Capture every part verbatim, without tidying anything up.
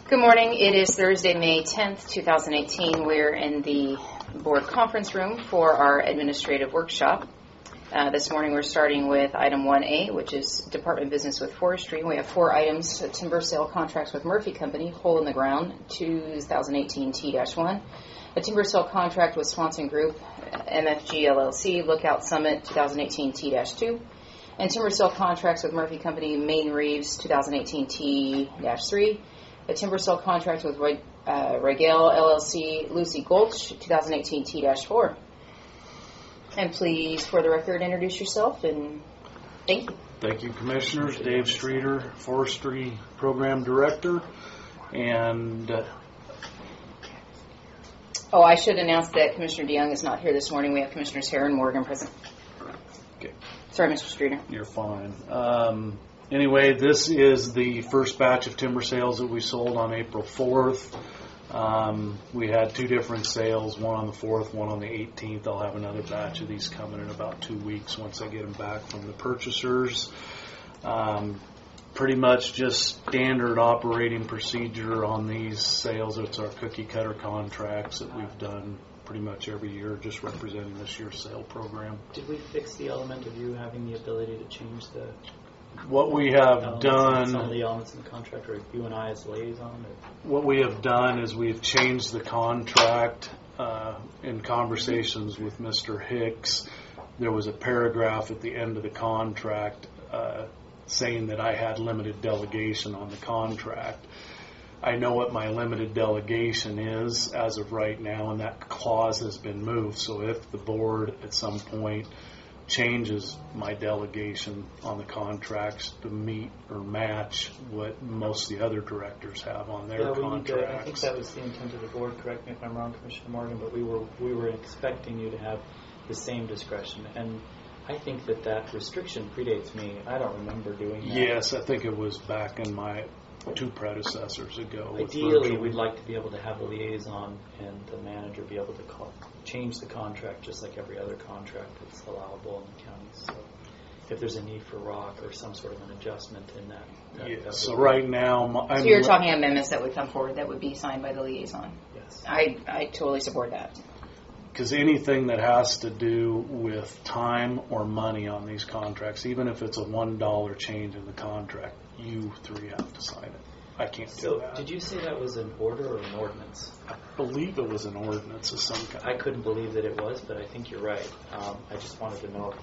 Good morning. It is Thursday, May tenth, twenty eighteen. We're in the board conference room for our administrative workshop. Uh, this morning we're starting with item one A, which is Department of Business with Forestry. We have four items: a timber sale contracts with Murphy Company, Hole in the Ground, twenty eighteen T one, a timber sale contract with Swanson Group, M F G L L C, Lookout Summit, twenty eighteen T two, and timber sale contracts with Murphy Company, Maine Reeves, twenty eighteen T three, a timber sale contract with uh, Regale L L C, Lucy Gulch, twenty eighteen T four. And please, for the record, introduce yourself and thank you. Thank you, Commissioners. Dave Streeter, Forestry Program Director. And uh, oh, I should announce that Commissioner DeYoung is not here this morning. We have Commissioners Hare and Morgan present. Okay. Sorry, Mister Streeter. You're fine. Um, anyway, this is the first batch of timber sales that we sold on April fourth. Um, we had two different sales, one on the fourth, one on the eighteenth. I'll have another batch of these coming in about two weeks once I get them back from the purchasers. Um, pretty much just standard operating procedure on these sales. It's our cookie cutter contracts that we've done pretty much every year, just representing this year's sale program. Did we fix the element of you having the ability to change the What we have elements, done, some of the elements in the contract, or you and I as liaison? Or? what we have done is we've changed the contract uh, in conversations with Mister Hicks. There was a paragraph at the end of the contract uh, saying that I had limited delegation on the contract. I know what my limited delegation is as of right now, and that clause has been moved. So if the board at some point changes my delegation on the contracts to meet or match what most of the other directors have on their yeah, we contracts. need to, I think that was the intent of the board. Correct me if I'm wrong, Commissioner Morgan, but we were we were expecting you to have the same discretion, and I think that that restriction predates me. I don't remember doing that. Yes, I think it was back in my two predecessors ago. Ideally, we'd like to be able to have a liaison and the manager be able to call, change the contract just like every other contract that's allowable in the county. So if there's a need for rock or some sort of an adjustment in that. that, Yeah, that so right now... My, so I'm you're talking amendments that would come forward that would be signed by the liaison? Yes. I, I totally support that. Because anything that has to do with time or money on these contracts, even if it's a one dollar change in the contract, you three have to sign it. I can't so do that. Did you say that was an order or an ordinance? I believe it was an ordinance of some kind. I couldn't believe that it was, but I think you're right. Um, I just wanted to know.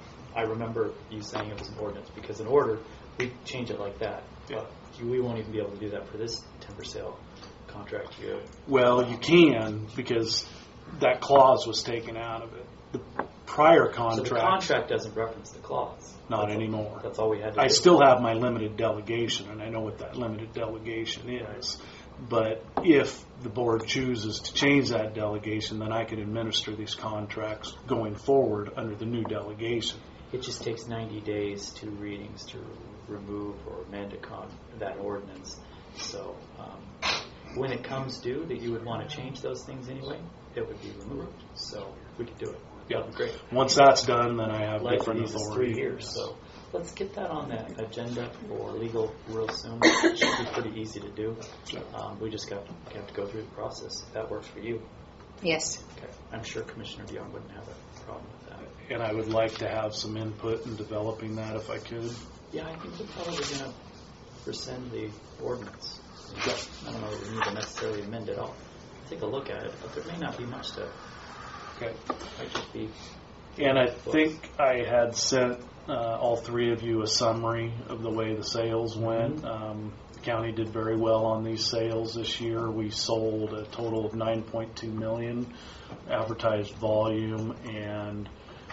I remember you saying it was an ordinance because an order, we change it like that. Yeah. But we won't even be able to do that for this timber sale contract year. Well, you can because that clause was taken out of it. The prior contract... So the contract doesn't reference the clause. Not that's anymore. All, that's all we had to I do. still have my limited delegation, and I know what that limited delegation is. But if the board chooses to change that delegation, then I can administer these contracts going forward under the new delegation. It just takes ninety days, two readings to remove or amend a con- that ordinance. So um, when it comes due that you would want to change those things anyway, it would be removed. So we could do it. Yeah, great. Once that's done, then I have Life different of these is authority. three years, so let's get that on the agenda for legal real soon. It should be pretty easy to do. Um, we just got have to go through the process. If that works for you. Yes. Okay. I'm sure Commissioner DeYoung wouldn't have a problem with that. And I would like to have some input in developing that if I could. Yeah, I think we're probably going to rescind the ordinance. Yeah. I don't know that we need to necessarily amend it all. Take a look at it, but there may not be much to. Okay. Might just be. And I think I had sent uh, all three of you a summary of the way the sales went. Mm-hmm. Um, the county did very well on these sales this year. We sold a total of nine point two million dollars advertised volume, and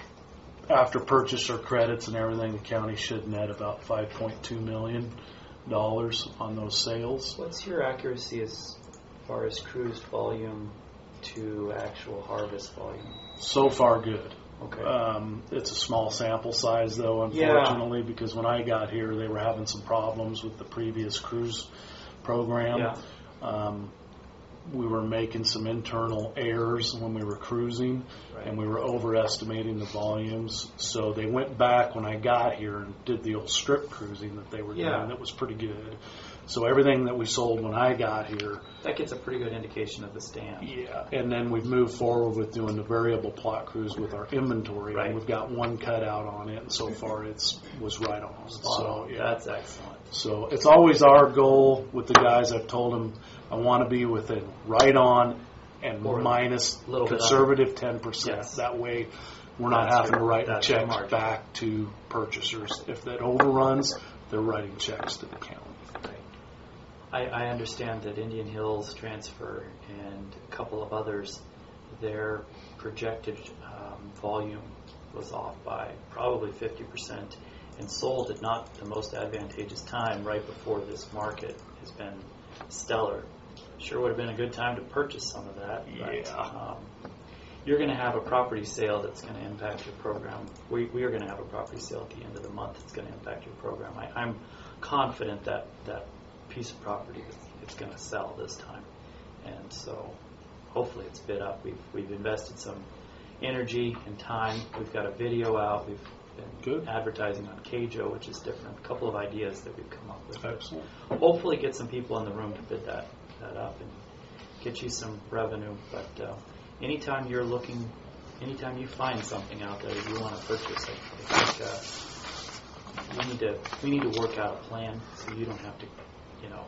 after purchaser credits and everything, the county should net about five point two million dollars on those sales. What's your accuracy as far as cruised volume to actual harvest volume? So far, good. Okay. Um, it's a small sample size, though, unfortunately, yeah. because when I got here, they were having some problems with the previous cruise program. Yeah. Um, we were making some internal errors when we were cruising, right. and we were overestimating the volumes. So they went back when I got here and did the old strip cruising that they were yeah. doing. That was pretty good. So everything that we sold when I got here, That gets a pretty good indication of the stand. yeah, and then we've moved forward with doing the variable plot crews with our inventory, Right. and we've got one cutout on it, and so far it's was right on. So yeah, That's excellent. so it's always our goal with the guys. I've told them I want to be within right on and Or minus a little bit conservative ten percent. Yes. That way, we're not That's having your- to write that's your checks margin. back to purchasers. If that overruns, they're writing checks to the county. I, I understand that Indian Hills Transfer and a couple of others, their projected um, volume was off by probably fifty percent and sold at not the most advantageous time right before this market has been stellar. Sure would have been a good time to purchase some of that. But, Yeah. um, you're going to have a property sale that's going to impact your program. We, we are going to have a property sale at the end of the month that's going to impact your program. I, I'm confident that that piece of property is it's going to sell this time, and so hopefully it's bid up. We've we've invested some energy and time. We've got a video out. We've been Good. advertising on K J O, which is different. A couple of ideas that we've come up with. Excellent. Hopefully get some people in the room to bid that that up and get you some revenue. But uh, anytime you're looking, anytime you find something out there that you want to purchase, I, I think. Uh, We need to we need to work out a plan so you don't have to, you know,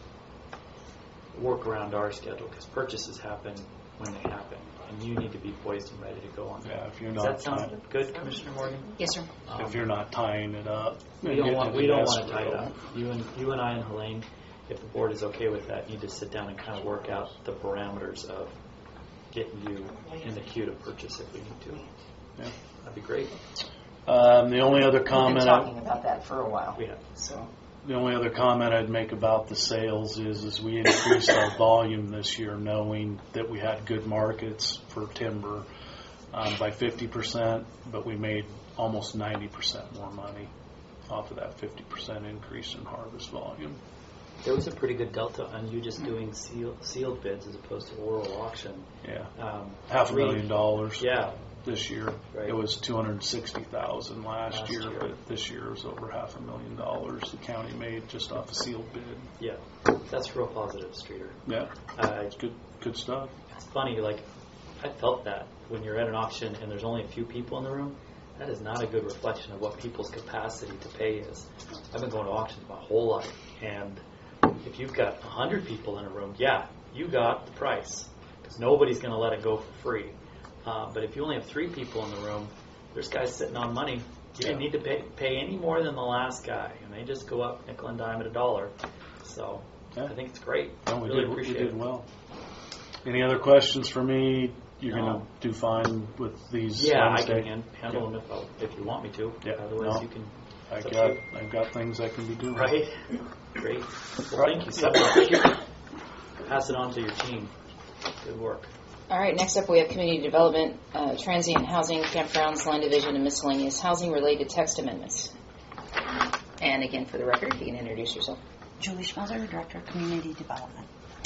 work around our schedule, because purchases happen when they happen, and you need to be poised and ready to go on Yeah, that. if you're Does not that sound tying, good, Commissioner Morgan? Yes, sir. Um, if you're not tying it up, we and don't getting want it we in don't want to tie it escrow. up. You and you and I and Helene, if the board is okay with that, need to sit down and kind of work out the parameters of getting you in the queue to purchase if we need to. Yeah. That'd be great. Um, the only other We've been comment. talking about that for a while. We have. So The only other comment I'd make about the sales is, is we increased our volume this year, knowing that we had good markets for timber um, by fifty percent, but we made almost ninety percent more money off of that fifty percent increase in harvest volume. There was a pretty good delta on you just doing seal, sealed bids as opposed to oral auction. Yeah, Um, half a three- million dollars Yeah, this year. Right. It was two hundred sixty thousand last, Last year, year. but this year it was over half a million dollars the county made just off a sealed bid. yeah. That's real positive, Streeter. Yeah, Uh, it's good, good stuff. it's funny, like, I felt that when you're at an auction and there's only a few people in the room, that is not a good reflection of what people's capacity to pay is. I've been going to auctions my whole life, and if you've got one hundred people in a room, yeah, you got the price, because nobody's going to let it go for free. Uh, but if you only have three people in the room, there's guys sitting on money. You didn't Yeah. need to pay, pay any more than the last guy, and they just go up nickel and dime at a dollar. So Yeah. I think it's great. No, we really did, we appreciate did it. well. Any other questions for me? You're No. going to do fine with these Yeah, I Wednesday? can hand, handle them if, I, if you want me to. Yeah, Otherwise, no. you can. I it's up got, to you. I've got things I can be doing. Right. Great. Well, Right. thank you so much. Pass it on to your team. Good work. All right, next up we have Community Development, uh, Transient Housing, Campgrounds, Land Division, and Miscellaneous Housing related text amendments. And again, for the record, you can introduce yourself. Julie Schmelzer, Director of Community Development.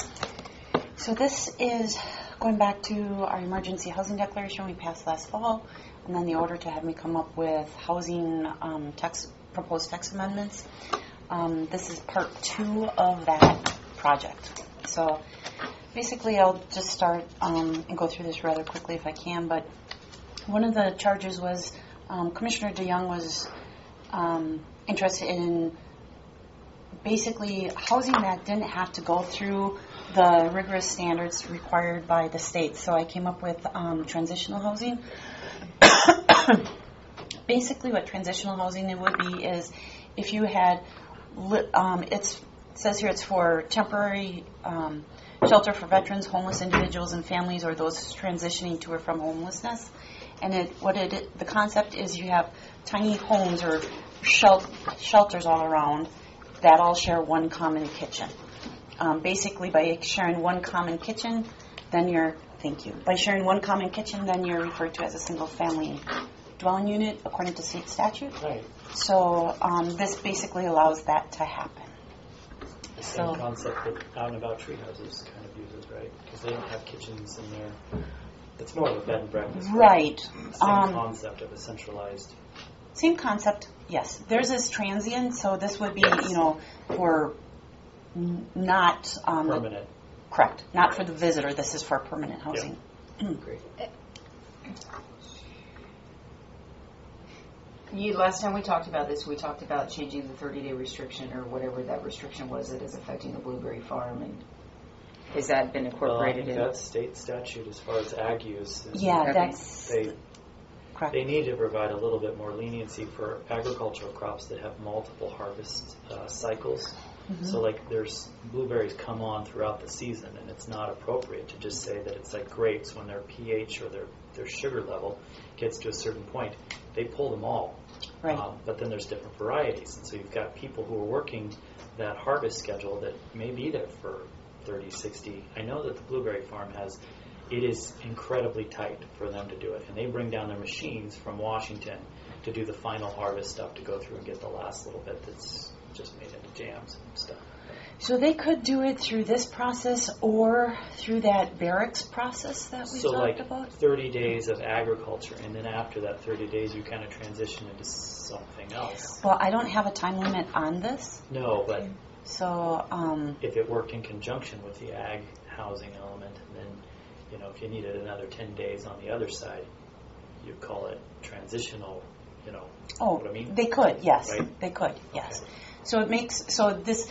So this is going back to our emergency housing declaration we passed last fall, and then the order to have me come up with housing um, text, proposed text amendments. Um, this is part two of that project. So basically I'll just start um, and go through this rather quickly if I can, but one of the charges was um, Commissioner DeYoung was um, interested in basically housing that didn't have to go through the rigorous standards required by the state. So I came up with um, transitional housing. Basically what transitional housing it would be is if you had, li- um, it's, it says here it's for temporary um, shelter for veterans, homeless individuals, and families, or those transitioning to or from homelessness. And it, what it, the concept is you have tiny homes or shel- shelters all around that all share one common kitchen. Um, basically, by sharing one common kitchen, then you're, thank you, by sharing one common kitchen, then you're referred to as a single-family dwelling unit according to state statute. Right. So um, this basically allows that to happen. The same So- concept that Out and About Tree Houses kind of uses, right? Because they don't have kitchens in there. It's more of a bed and breakfast. Right. Same Um, concept of a centralized. Same concept, yes. Theirs is transient, so this would be, you know, for N- Not um, Permanent. correct. Not for the visitor. This is for permanent housing. Great. You, last time we talked about this, we talked about changing the thirty-day restriction or whatever that restriction was that is affecting the Blueberry Farm, and has that been Well, I incorporated think in? that's state statute as far as ag use. is- Yeah, Okay. that's They, correct. they need to provide a little bit more leniency for agricultural crops that have multiple harvest uh, cycles. Mhm. So like there's blueberries come on throughout the season, and it's not appropriate to just say that it's like grapes when their pH or their, their sugar level gets to a certain point. They pull them all. Right. Um, but then there's different varieties. And so you've got people who are working that harvest schedule that may be there for thirty, sixty. I know that the Blueberry Farm has, it is incredibly tight for them to do it. And they bring down their machines from Washington to do the final harvest stuff, to go through and get the last little bit that's just made into jams and stuff. So they could do it through this process or through that barracks process that we So talked like about. thirty days of agriculture, and then after that thirty days you kind of transition into something else. Well, I don't have a time limit on this, No, but so um, if it worked in conjunction with the ag housing element, and then, you know, if you needed another ten days on the other side, you'd call it transitional, you know, oh, what I mean? they could, yes, Right? they could, yes. Okay. So it makes so this,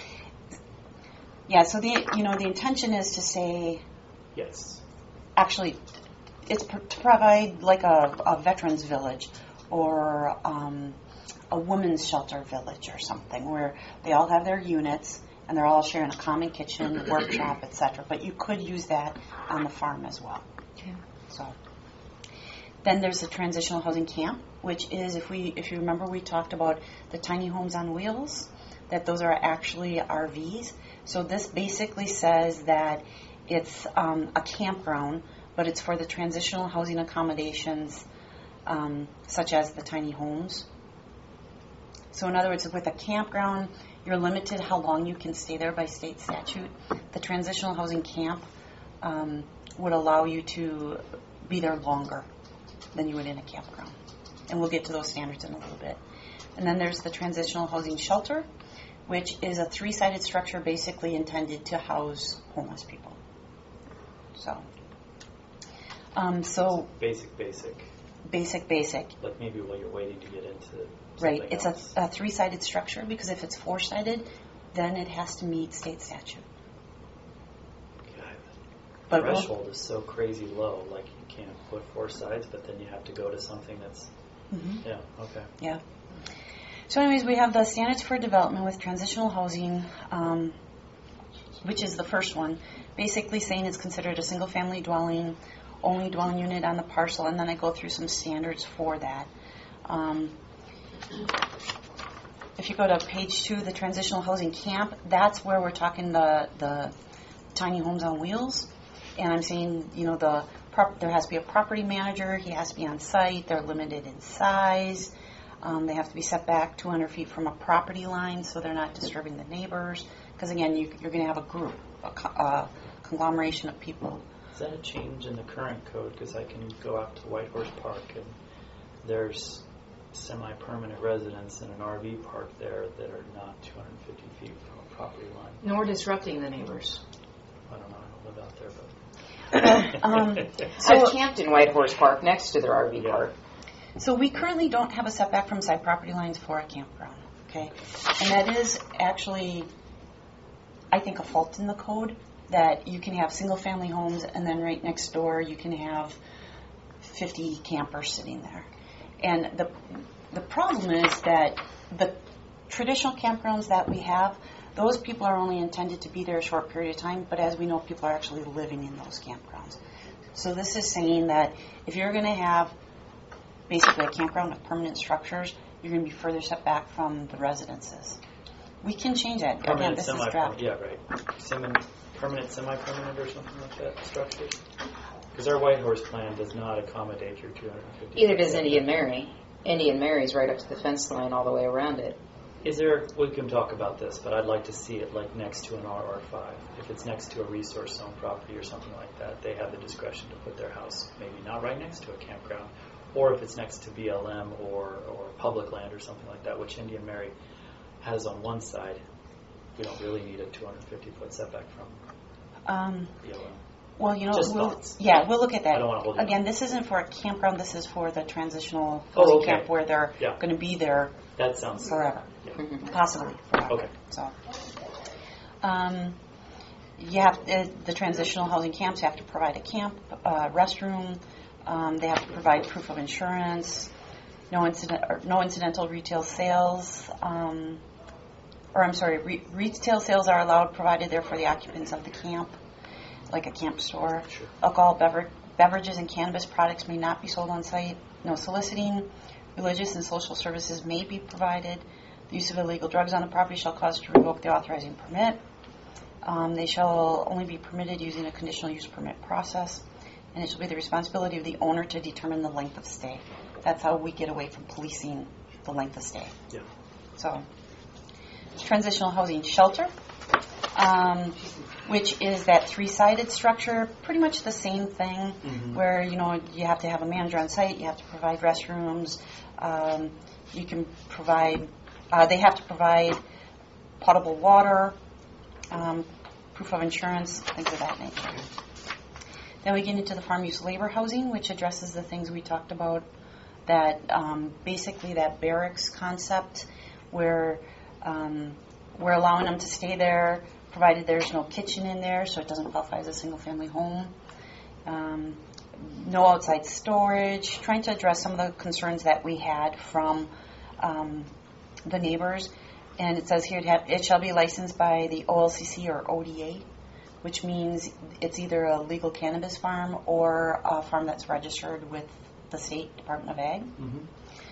yeah. So the you know the intention is to say Yes. actually, it's pr- to provide like a, a veterans village or um, a women's shelter village or something where they all have their units and they're all sharing a common kitchen, workshop, et cetera. But you could use that on the farm as well. Okay. So then there's the transitional housing camp, which is if we if you remember we talked about the tiny homes on wheels, that those are actually R Vs. So this basically says that it's um, a campground, but it's for the transitional housing accommodations, um, such as the tiny homes. So in other words, with a campground, you're limited how long you can stay there by state statute. The transitional housing camp um, would allow you to be there longer than you would in a campground. And we'll get to those standards in a little bit. And then there's the transitional housing shelter, which is a three-sided structure basically intended to house homeless people. So, um, so Basic, basic. basic, basic. Like maybe while you're waiting to get into Right. something It's else. a, a three-sided structure because if it's four-sided, then it has to meet state statute. God, But the we'll- threshold is so crazy low. Like you can't put four sides, but then you have to go to something that's, Mhm. yeah, okay. Yeah. So anyways, we have the standards for development with transitional housing, um, which is the first one, basically saying it's considered a single-family dwelling, only dwelling unit on the parcel, and then I go through some standards for that. Um, if you go to page two, the transitional housing camp, that's where we're talking the, the tiny homes on wheels. And I'm saying, you know, the prop, there has to be a property manager, he has to be on site, they're limited in size. Um, they have to be set back two hundred feet from a property line so they're not disturbing the neighbors. Because again, you, you're going to have a group, a, co- a conglomeration of people. Is that a change in the current code? Because I can go out to White Horse Park and there's semi-permanent residents in an R V park there that are not two hundred fifty feet from a property line. Nor disrupting the neighbors. I don't know. I don't live out there, but Um, I've camped in White Horse Park next to their R V Yeah. park. So we currently don't have a setback from side property lines for a campground, okay? And that is actually, I think, a fault in the code, that you can have single-family homes and then right next door you can have fifty campers sitting there. And the the problem is that the traditional campgrounds that we have, those people are only intended to be there a short period of time, but as we know, people are actually living in those campgrounds. So this is saying that if you're going to have basically a campground with permanent structures, you're going to be further set back from the residences. We can change that. Again, permanent, this is semi-permanent. draft. Yeah, right. Semi, permanent, semi-permanent, or something like that structure. Because our White Horse plan does not accommodate your two hundred fifty. Either does Indian Mary. Indian Mary's right up to the fence line all the way around it. Is there? We can talk about this, but I'd like to see it like next to an R R five. If it's next to a resource zone property or something like that, they have the discretion to put their house maybe not right next to a campground, or if it's next to B L M or or public land or something like that, which Indian Mary has on one side. we don't really need a two hundred fifty foot setback from Um, B L M. well, you know, Just we'll, thoughts. yeah, we'll look at that. I don't wanna hold you up. Again, this isn't for a campground. This is for the transitional Oh, housing okay. camp where they're Yeah. going to be there That sounds forever, Yeah. Mhm. possibly forever. Okay. So, um, you have uh, the transitional housing camps have to provide a camp, uh, restroom. Um, they have to provide proof of insurance. No incident, or no incidental retail sales. Um, or I'm sorry, re- retail sales are allowed provided they're for the occupants of the camp, like a camp store. Sure. Alcohol, bever- beverages, and cannabis products may not be sold on site. No soliciting. Religious and social services may be provided. The use of illegal drugs on the property shall cause to revoke the authorizing permit. Um, they shall only be permitted using a conditional use permit process, and it shall be the responsibility of the owner to determine the length of stay. That's how we get away from policing the length of stay. Yeah. So, transitional housing shelter, um, which is that three-sided structure, pretty much the same thing, Mhm. where you know you have to have a manager on site, you have to provide restrooms, um, you can provide, uh, they have to provide potable water, um, proof of insurance, things of that nature. Then we get into the farm use labor housing, which addresses the things we talked about, that um, basically that barracks concept where um, we're allowing them to stay there provided there's no kitchen in there, so it doesn't qualify as a single family home. Um, no outside storage, trying to address some of the concerns that we had from um, the neighbors. And it says here it, have, it shall be licensed by the O L C C or O D A, which means it's either a legal cannabis farm or a farm that's registered with the State Department of Ag. Mm-hmm.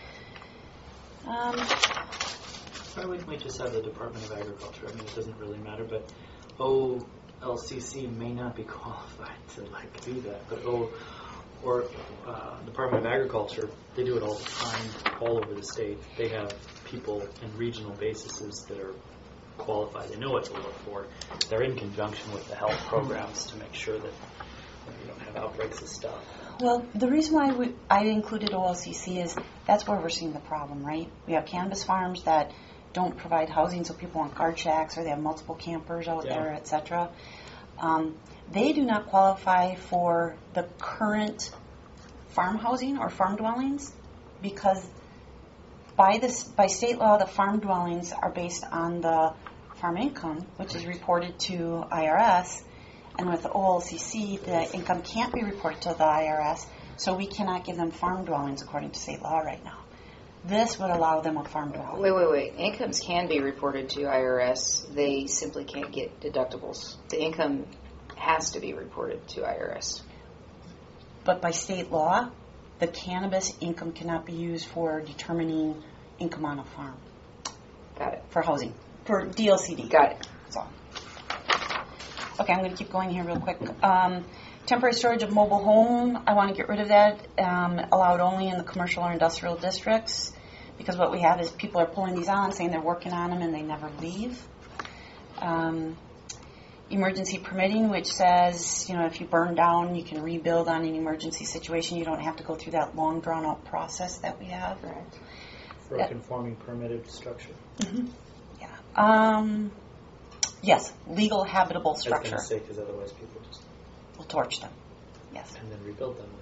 Um, Why wouldn't we just have the Department of Agriculture? I mean, it doesn't really matter, but O L C C may not be qualified to like do that. But O or uh, Department of Agriculture, they do it all the time, all over the state. They have people in regional bases that are qualified. They know what to look for. They're in conjunction with the health programs to make sure that you don't have outbreaks of stuff. well, the reason why we, I included O L C C is that's where we're seeing the problem, right? We have cannabis farms that don't provide housing, so people want guard shacks or they have multiple campers out Yeah. there, et cetera. Um, they do not qualify for the current farm housing or farm dwellings because by this by state law, the farm dwellings are based on the farm income, which is reported to I R S, and with the O L C C, the income can't be reported to the I R S, so we cannot give them farm dwellings according to state law right now. This would allow them a farm dwelling. Wait, wait, wait. Incomes can be reported to I R S. They simply can't get deductibles. The income has to be reported to I R S. But by state law, the cannabis income cannot be used for determining income on a farm Got it. for housing, for D L C D. Got it. So. Okay, I'm going to keep going here real quick. Um, temporary storage of mobile home, I want to get rid of that. Um, allowed only in the commercial or industrial districts, because what we have is people are pulling these on, saying they're working on them, and they never leave. Um, emergency permitting, which says, you know, if you burn down, you can rebuild on an emergency situation. You don't have to go through that long, drawn-out process that we have. Correct. For Yeah. a conforming permitted structure. Mm-hmm. Yeah. Um, yes, legal habitable I was structure. going to say, because otherwise people just, We'll torch them. Yes. and then rebuild them.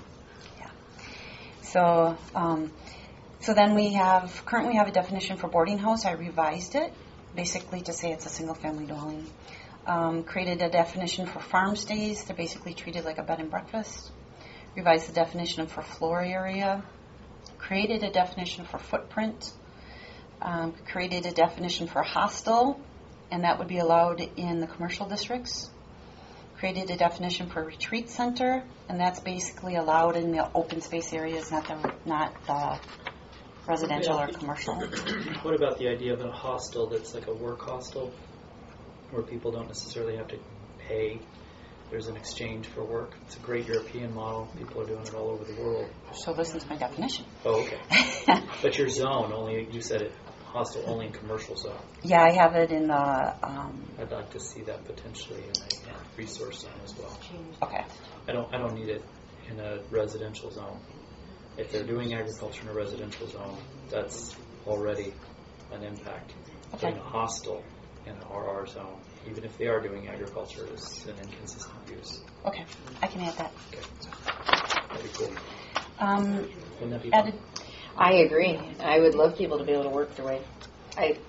So, um, so then we have, currently we have a definition for boarding house. I revised it, basically to say it's a single-family dwelling. Um, created a definition for farm stays. They're basically treated like a bed and breakfast. Revised the definition for floor area. Created a definition for footprint. Um, created a definition for hostel, and that would be allowed in the commercial districts. Created a definition for retreat center, and that's basically allowed in the open space areas, not the not the residential or commercial. What about the idea of a hostel that's like a work hostel, where people don't necessarily have to pay? There's an exchange for work. It's a great European model. People are doing it all over the world. So listen to my definition. Oh, okay. But your zone only, you said it, hostel only in commercial zone. Yeah, I have it in the. Um, I'd like to see that potentially in a uh, resource zone as well. okay. I don't. I don't need it in a residential zone. If they're doing agriculture in a residential zone, that's already an impact. Okay. Doing a hostel in an R R zone, even if they are doing agriculture, is an inconsistent use. Okay, I can add that. Okay. That'd be cool. Um, Wouldn't that be added, fun? I agree. I would love people to be able to work their way. I.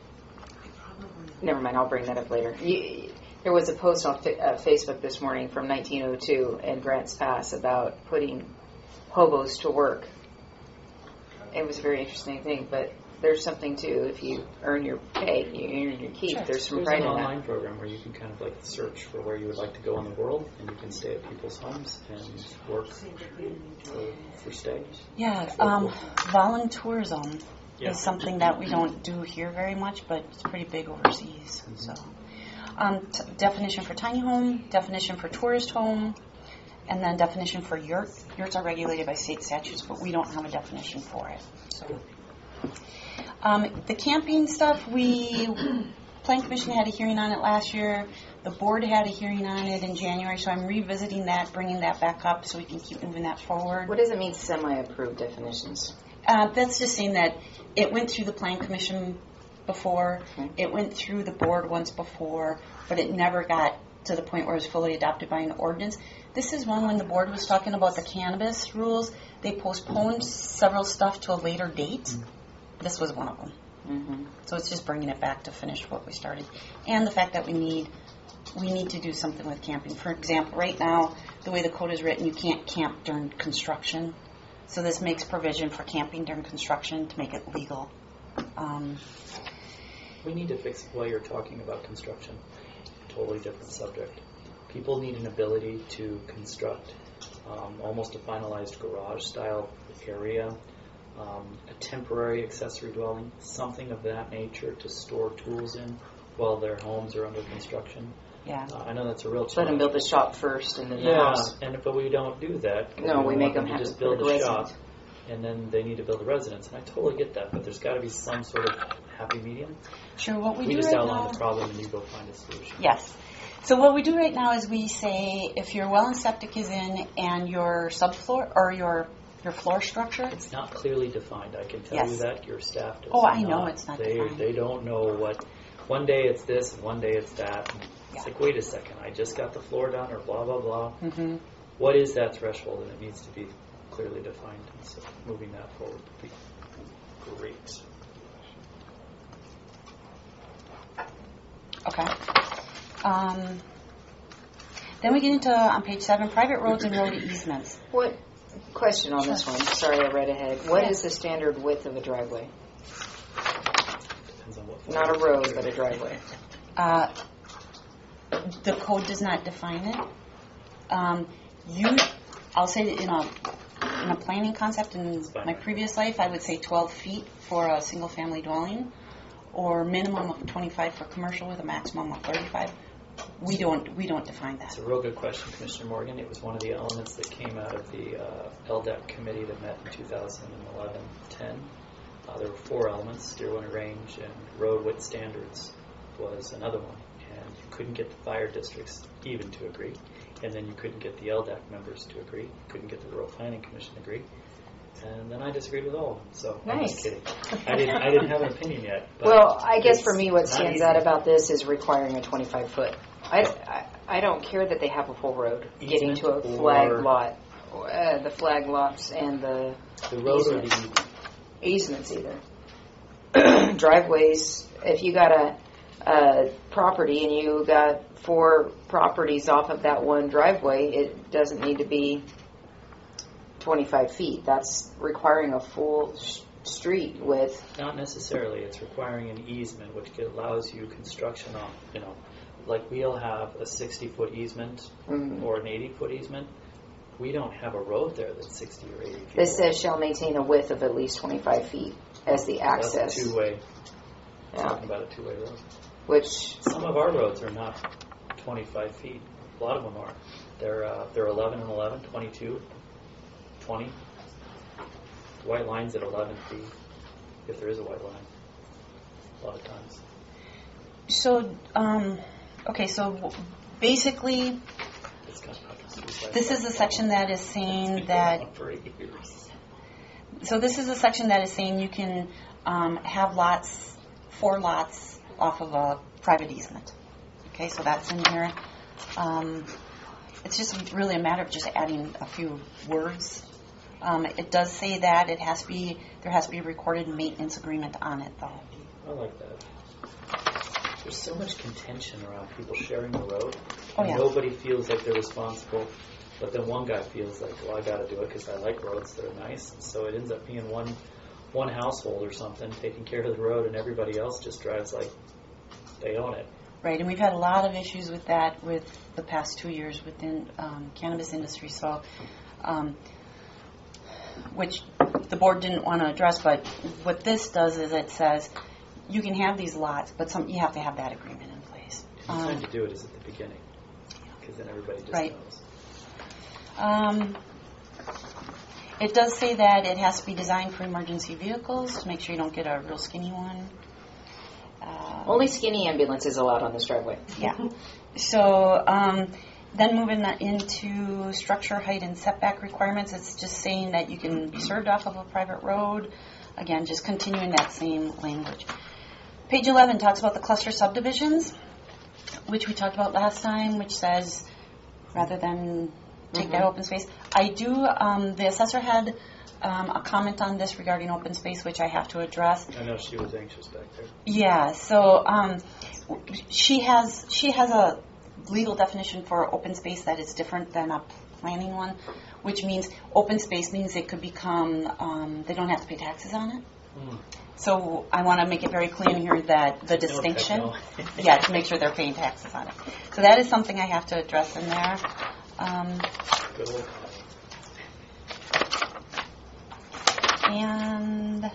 Never mind. I'll bring that up later. You, there was a post on fa- uh, Facebook this morning from nineteen oh two in Grants Pass about putting hobos to work. It was a very interesting thing, but there's something too. If you earn your pay, you earn your keep. Sure. There's some There's pride an in online that. program where you can kind of like search for where you would like to go in the world, and you can stay at people's homes and work for, for stay. yeah, um, voluntourism Yeah. is something that we don't do here very much, but it's pretty big overseas. So, um, t- definition for tiny home, definition for tourist home, and then definition for yurt. Yurts are regulated by state statutes, but we don't have a definition for it. So, um, the camping stuff, we Plan Commission had a hearing on it last year. The board had a hearing on it in January, so I'm revisiting that, bringing that back up so we can keep moving that forward. What does it mean, semi-approved definitions? Uh, that's just saying that it went through the Plan Commission before, Okay. it went through the board once before, but it never got to the point where it was fully adopted by an ordinance. This is one when the board was talking about the cannabis rules, they postponed several stuff to a later date. This was one of them. Mm-hmm. So it's just bringing it back to finish what we started. And the fact that we need we need to do something with camping. For example, right now, the way the code is written, you can't camp during construction. So this makes provision for camping during construction to make it legal. Um, We need to fix while you're talking about construction. Totally different subject. People need an ability to construct um, almost a finalized garage style area, um, a temporary accessory dwelling, something of that nature to store tools in while their homes are under construction. yeah. Uh, I know that's a real Let challenge. them build the shop first and then the Yeah, house. and but we don't do that. 'Cause No, we don't make want them to have just to build put a a shop, residence. and then they need to build a residence. And I totally get that, but there's got to be some sort of happy medium. Sure, what we, We do just right outline now... the problem, and you go find a solution. Yes. So what we do right now is we say if your well and septic is in and your subfloor or your your floor structure, It's not clearly defined. I can tell Yes. you that your staff does Oh, I know not. it's not they, defined. They don't know what. One day it's this, and one day it's that. And Yeah. It's like, wait a second, I just got the floor done, or blah blah blah. mm-hmm. What is that threshold? And it needs to be clearly defined. And so moving that forward would be great. Okay. Um, then we get into, on page seven, private roads and road easements. What question on this Sure. one? Sorry, I read ahead. What Yeah. is the standard width of a driveway? Depends on what. Not a road, but a driveway. Uh, the code does not define it. Um, you, I'll say that in a, in a planning concept in fine. my previous life, I would say twelve feet for a single family dwelling, or minimum of twenty-five for commercial with a maximum of thirty-five. We don't, we don't define that. It's a real good question, Commissioner Morgan. It was one of the elements that came out of the uh, L D E C committee that met in two thousand eleven ten. Uh, there were four elements: steer winter range and road width standards was another one. And you couldn't get the fire districts even to agree, and then you couldn't get the L D E C members to agree. You couldn't get the Rural Planning Commission to agree. And then I disagreed with all of them. So I'm Nice. just kidding. I didn't. I didn't have an opinion yet. But Well, I guess for it's me, what not stands easy. out about this is requiring a twenty-five foot. I, I, I don't care that they have a full road getting to a Easement flag or- lot, uh, the flag lots and the the road or the easement. easements either. Driveways, if you got a, a property and you got four properties off of that one driveway, it doesn't need to be twenty-five feet. That's requiring a full sh- street with, Not necessarily. It's requiring an easement, which allows you construction on, you know, like we'll have a sixty-foot easement mm, or an eighty-foot easement. We don't have a road there that's sixty or eighty feet. this long. says shall maintain a width of at least twenty-five feet as the That's access. a two-way. Yeah. Talking about a two-way road. Which, Some of our roads are not twenty-five feet. A lot of them are. They're uh, they're eleven and eleven, twenty-two, twenty. The white line's at eleven feet, if there is a white line. A lot of times. So, um, okay, so basically, It's kind of like a suicide this is a pact. section that is saying that, For years. so this is a section that is saying you can um, have lots, four lots off of a private easement. Okay, so that's in here. Um, it's just really a matter of just adding a few words. Um, it does say that it has to be there has to be a recorded maintenance agreement on it, though. I like that. There's so much contention around people sharing the road. Oh, and yeah. Nobody feels like they're responsible, but then one guy feels like, well, I got to do it because I like roads that are nice. So it ends up being one one household or something taking care of the road, and everybody else just drives like they own it. Right, and we've had a lot of issues with that with the past two years within um, cannabis industry. So, um, which the board didn't want to address, but what this does is it says you can have these lots, but some you have to have that agreement in place. And the time Um, to do it is at the beginning, because then everybody just Right. knows. Um, it does say that it has to be designed for emergency vehicles to make sure you don't get a real skinny one. Uh, Only skinny ambulance is allowed on this driveway. Yeah. So um, then moving that into structure height and setback requirements, it's just saying that you can be served off of a private road. Again, just continuing that same language. Page eleven talks about the cluster subdivisions, which we talked about last time, which says rather than take Mhm. that open space. I do, um, the assessor had um, a comment on this regarding open space, which I have to address. I know she was anxious back there. Yeah, so um, she has she has a legal definition for open space that is different than a planning one, which means open space means it could become, um, they don't have to pay taxes on it. Mm. So I want to make it very clear here that the distinction, No, yeah, to make sure they're paying taxes on it. So that is something I have to address in there. Um, Good old and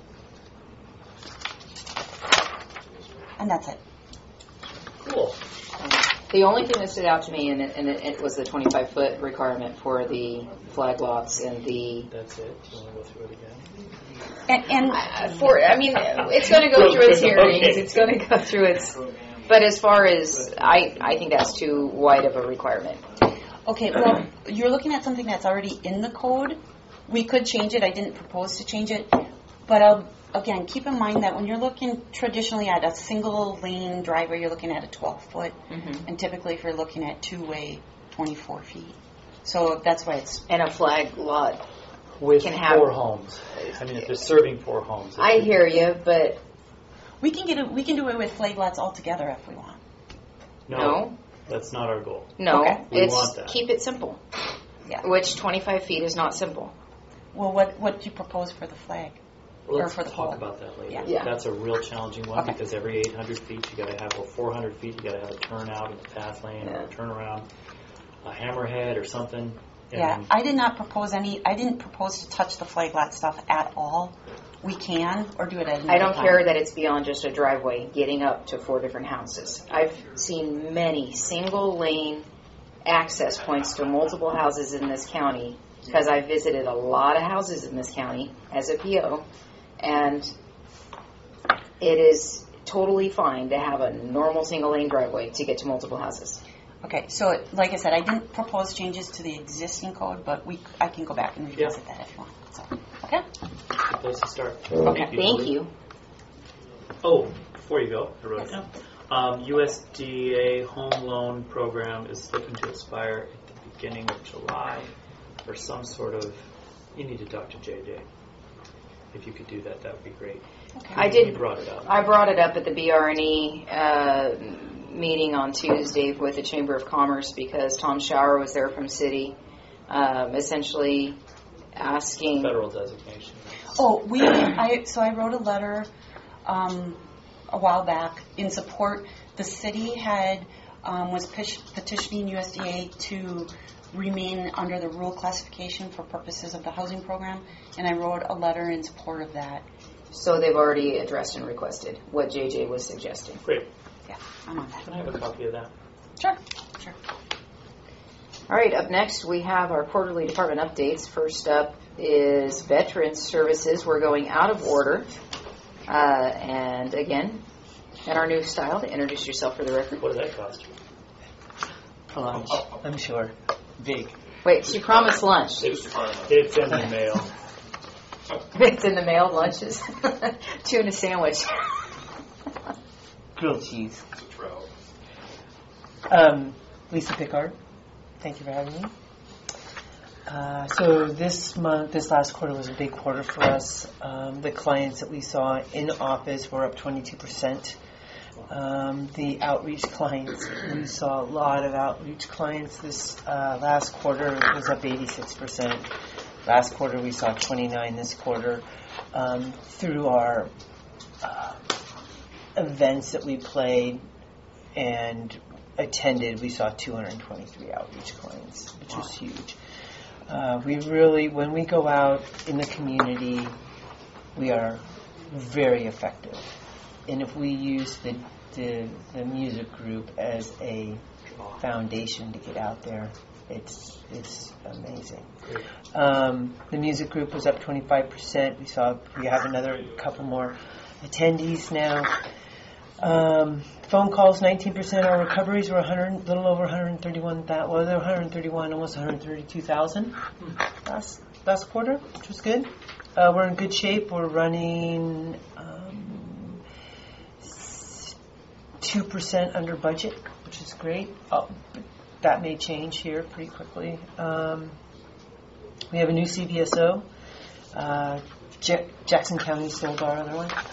and that's it. Cool. The only thing that stood out to me, and it, and it, it was the twenty-five foot requirement for the flag lots and the. That's it. Do you want to go through it again? And, and Uh, for I mean, it's going to go through its hearings. Okay. It's going to go through its. But as far as I, I think that's too wide of a requirement. okay, well, you're looking at something that's already in the code. We could change it. I didn't propose to change it, but I'll, again, keep in mind that when you're looking traditionally at a single lane driveway, you're looking at a twelve foot, Mm-hmm. and typically if you're looking at two way, twenty-four feet. So that's why it's. And a flag lot. With Can have- four homes. I mean, if they're serving four homes. I hear you, but We can get it. We can do it with flag lots altogether if we want. No, no, that's not our goal. no. Okay. We It's want that. keep it simple. Yeah. Which twenty-five feet is not simple. Well, what what do you propose for the flag? Well, Or let's for the talk pole. about that later. Yeah. Yeah. That's a real challenging one Okay. because every eight hundred feet you got to have, or four hundred feet you got to have a turnout in the path lane or Yeah. a turnaround, a hammerhead or something. And Yeah, then- I did not propose any. I didn't propose to touch the flag lot stuff at all. We can or do it at another I don't time. care that it's beyond just a driveway getting up to four different houses. I've seen many single lane access points to multiple houses in this county because I visited a lot of houses in this county as a P O, and it is totally fine to have a normal single lane driveway to get to multiple houses. Okay, so like I said, I didn't propose changes to the existing code, but we I can go back and revisit that if you want. So, okay. Good place to start. Okay, thank Julie. you. Oh, before you go, I wrote it down. Um, U S D A home loan program is looking to expire at the beginning of July for some sort of. You need to talk to J J. If you could do that, that would be great. Okay. I did- You brought it up. I brought it up at the B R N E uh, meeting on Tuesday with the Chamber of Commerce because Tom Schauer was there from City, um, essentially asking. Federal designation. Oh, we. I so I wrote a letter um, a while back in support. The city had um, was pish- petitioning U S D A to remain under the rural classification for purposes of the housing program, and I wrote a letter in support of that. So they've already addressed and requested what J J was suggesting. Great. Yeah, I'm on that. Can I have a copy of that? Sure, sure. All right, up next we have our quarterly department updates. First up is Veterans Services. We're going out of order. Uh, and again, in our new style, to introduce yourself for the record. What does that cost? Lunch, I'm sure. Big. Wait, she promised lunch. It's, it's in the mail. It's in the mail, lunches. Tuna sandwich. grilled cheese. It's a trout. Um, Lisa Pickard, thank you for having me. Uh, so this month, this last quarter was a big quarter for us. Um, the clients that we saw in office were up twenty-two percent. Um, the outreach clients, we saw a lot of outreach clients. This uh, last quarter was up eighty-six percent. Last quarter we saw twenty-nine. This quarter, um, through our uh, events that we played and attended, we saw two hundred twenty-three outreach clients, which was huge. Uh, we really, when we go out in the community, we are very effective. And if we use the, the the music group as a foundation to get out there, it's it's amazing. Um, the music group was up twenty-five percent. We saw we have another couple more attendees now. Um, phone calls nineteen percent. Our recoveries were a hundred, little over one hundred thirty-one thousand. Well, they were one hundred thirty-one, almost one hundred thirty-two thousand last last quarter, which was good. Uh, we're in good shape. We're running um, two percent under budget, which is great. Oh, that may change here pretty quickly. Um, we have a new C V S O. Uh, J- Jackson County sold our other one.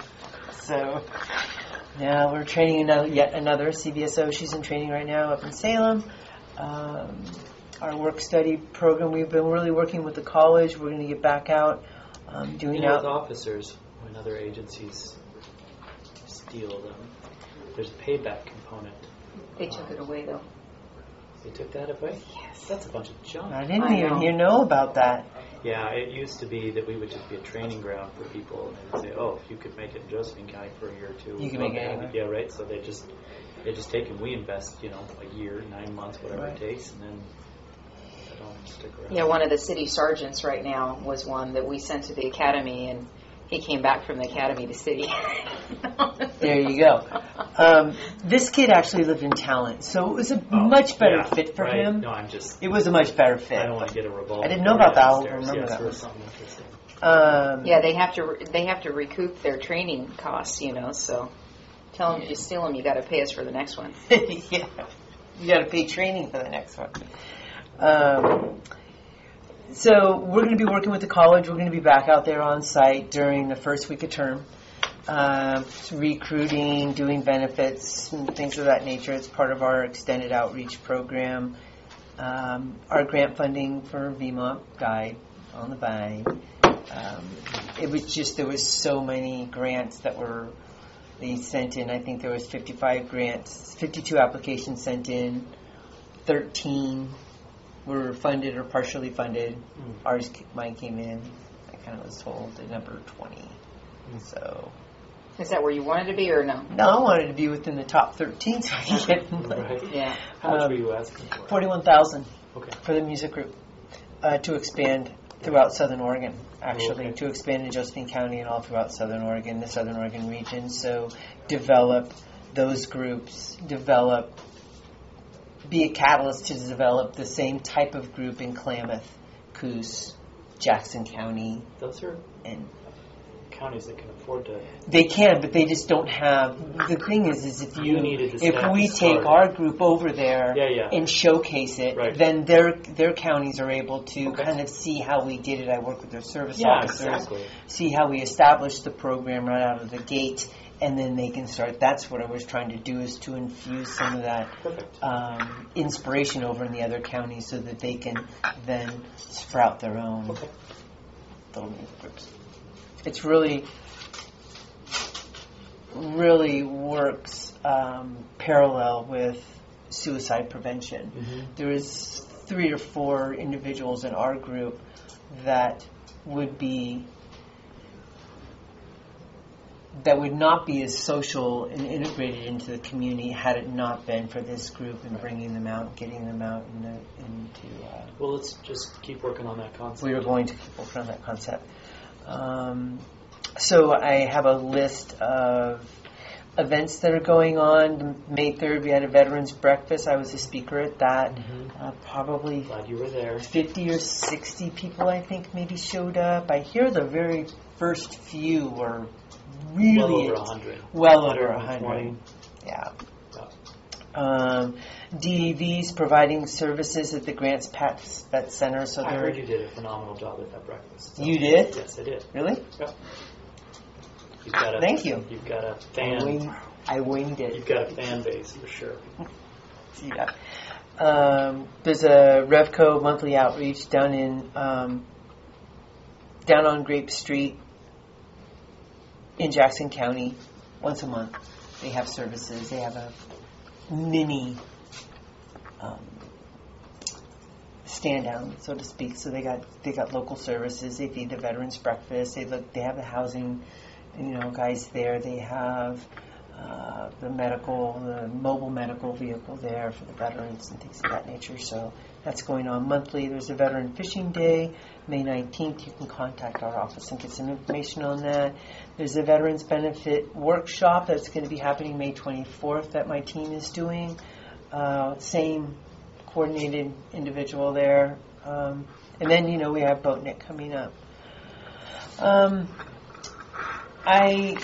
So now we're training another, yet another C V S O. She's in training right now up in Salem. Um, our work study program, we've been really working with the college. We're going to get back out um, doing You know, with out. officers, when other agencies steal them, there's a payback component. They took it away, though. They took that away? Yes. That's a bunch of junk. I didn't I even know. hear know about that. Yeah, it used to be that we would just be a training ground for people, and they'd say, "Oh, if you could make it in Josephine County for a year or two, You can we'd make it love to have anywhere." you." Yeah, right. So they just they just take and we invest, you know, a year, nine months, whatever Right. it takes, and then they don't stick around. Yeah, one of the city sergeants right now was one that we sent to the academy, and he came back from the academy to city. There you go. Um, this kid actually lived in Talent, so it was a Oh, much better yeah, fit for right. him. No, I'm just. It was a much better fit. I don't want to get a revolver. I didn't know about that. I'll downstairs. remember yes, that for one. something interesting. Um, Yeah, they have to re- they have to recoup their training costs, you know. So tell them if you steal them, you got to pay us for the next one. yeah, you got to pay training for the next one. Um, so we're going to be working with the college. We're going to be back out there on site during the first week of term, uh, recruiting, doing benefits, and things of that nature. It's part of our extended outreach program. Um, our grant funding for V M O P died on the vine. Um, it was just there was so many grants that were they sent in. I think there was fifty-five grants, fifty-two applications sent in, thirteen were funded or partially funded. Mm. Ours, mine came in. I kind of was told at number twenty. So Is that where you wanted to be, or no? no, I wanted to be within the top thirteen, so I could get Right. Yeah. How much Um, were you asking for? forty-one thousand Okay. for the music group uh, to expand throughout Southern Oregon. Actually, Okay. to expand in Josephine County and all throughout Southern Oregon, the Southern Oregon region. So develop those groups, develop, be a catalyst to develop the same type of group in Klamath, Coos, Jackson County, Those are and counties that can afford to. they can, but they just don't have. The thing is, is if you, You needed the if staff we to take start. our group over there Yeah, yeah. and showcase it, Right. then their their counties are able to Okay. kind of see how we did it. I work with their service Yeah, officers, exactly. see how we established the program right out of the gate, and then they can start. That's what I was trying to do, is to infuse some of that Perfect. um, inspiration over in the other counties, so that they can then sprout their own Okay. little music groups. It's really, really works um, parallel with suicide prevention. Mm-hmm. There is three or four individuals in our group that would be that would not be as social and integrated into the community had it not been for this group and bringing them out, getting them out in the, into. Uh, Well, let's just keep working on that concept. we are going to keep working on that concept. Um, so I have a list of events that are going on. May third, we had a veterans breakfast. I was a speaker at that. Mhm. Uh, probably Glad you were there. fifty or sixty people, I think, maybe showed up. I hear the very first few were really well over a hundred. well over a one hundred twenty. hundred. Yeah. Yeah. Um, D A V's providing services at the Grants Pet Vet Center. So I they're heard you did a phenomenal job at that breakfast. So- You did? Yes, I did. Really? You've got a, Thank you. You've got a I fan. winged, I winged it. You've got a fan base for sure. Yeah. Um, there's a Revco monthly outreach down in um, down on Grape Street in Jackson County once a month. They have services. They have a mini um, stand down, so to speak. So they got they got local services. They feed the veterans breakfast. They look. They have the housing, you know, guys there. They have uh, the medical, the mobile medical vehicle there for the veterans and things of that nature. So that's going on monthly. There's a Veteran Fishing Day, May nineteenth. You can contact our office and get some information on that. There's a Veterans Benefit Workshop that's going to be happening May twenty-fourth that my team is doing. Uh, same coordinated individual there. Um, and then, you know, we have Boatnik coming up. Um, I,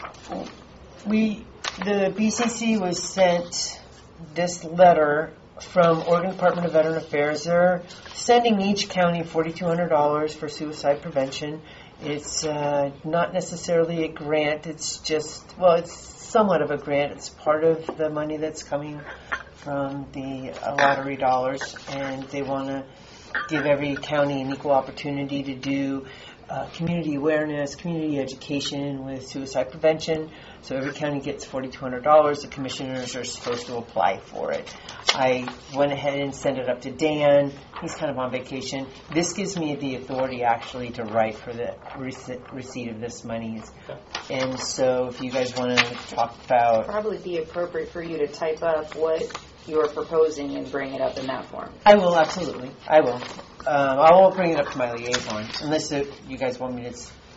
we, the B C C was sent this letter from Oregon Department of Veteran Affairs. They're sending each county four thousand two hundred dollars for suicide prevention. It's uh, not necessarily a grant. It's just, well, it's somewhat of a grant. It's part of the money that's coming from the uh, lottery dollars, and they want to give every county an equal opportunity to do uh, community awareness, community education with suicide prevention. So every county gets four thousand two hundred dollars. The commissioners are supposed to apply for it. I went ahead and sent it up to Dan. He's kind of on vacation. This gives me the authority actually to write for the receipt of this money. And so if you guys want to talk about... Probably be appropriate for you to type up what you're proposing and bring it up in that form. I will, absolutely. I will. Um, I won't bring it up to my liaison unless it, you guys want me to...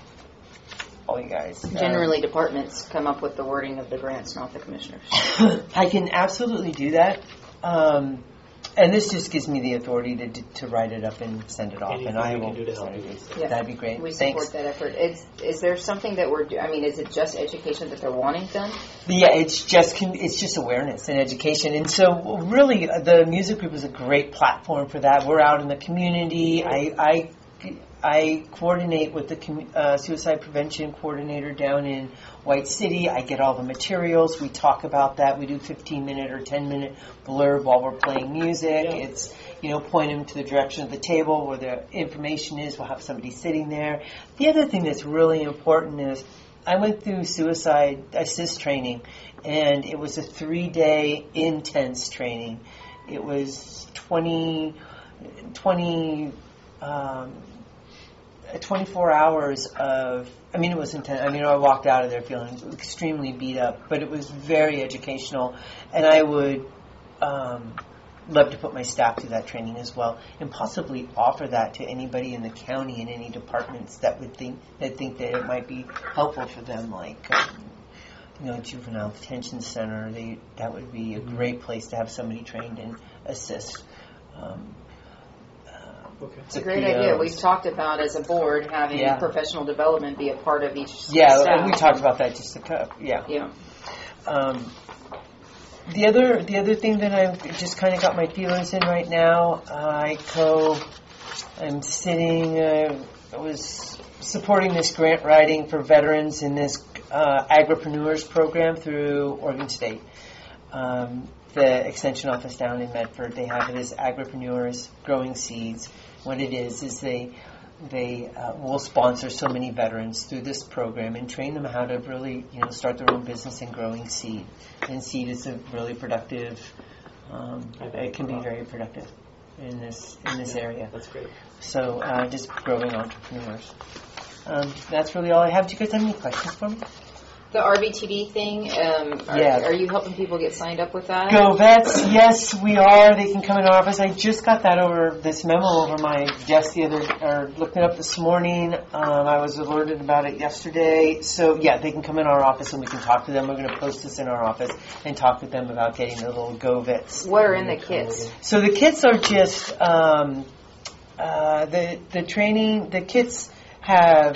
All you guys. Generally, uh, departments come up with the wording of the grants, not the commissioners. I can absolutely do that. Um, and this just gives me the authority to to write it up and send it off. Anything and I you will can do to help send you. it. Yeah. That'd be great. We Thanks. support that effort. Is, is there something that we're do- I mean, is it just education that they're wanting done? Yeah, it's just it's just awareness and education. And so really the music group is a great platform for that. We're out in the community. I I, I coordinate with the uh, suicide prevention coordinator down in White City. I get all the materials. We talk about that. We do fifteen minute or ten minute blurb while we're playing music. Yeah. It's, you know, point them to the direction of the table where the information is. We'll have somebody sitting there. The other thing that's really important is I went through suicide assist training, and it was a three-day intense training. It was twenty, twenty, um, twenty-four hours of, I mean, it was intense. I mean, I walked out of there feeling extremely beat up, but it was very educational, and I would um, love to put my staff through that training as well, and possibly offer that to anybody in the county and any departments that would think that think that it might be helpful for them, like um, you know, juvenile detention center. They that would be a great place to have somebody trained and assist. Um, Okay. It's a great idea. We've talked about as a board having Yeah. professional development be a part of each Yeah, staff. and we talked about that just a couple. Yeah. Yeah. Um, the other the other thing that I've just kind of got my feelers in right now, uh, I co I'm sitting. Uh, I was supporting this grant writing for veterans in this uh, agripreneurs program through Oregon State. Um, the extension office down in Medford, they have it as agripreneurs growing seeds. What it is is they they uh, will sponsor so many veterans through this program and train them how to really, you know, start their own business in growing seed. And seed is a really productive. Um, it can be very productive in this in this yeah, area. That's great. So uh, just growing entrepreneurs. Um, that's really all I have. Do you guys have any questions for me? The R B T D thing, um, are, Yeah. are you helping people get signed up with that? Go Vets, yes, we are. They can come in our office. I just got that over, this memo over my desk the other, or looked it up this morning. Um, I was alerted about it yesterday. So, yeah, they can come in our office and we can talk to them. We're going to post this in our office and talk with them about getting the little Go Vets. What are in the kits? So the kits are just, um, uh, the, the training, the kits have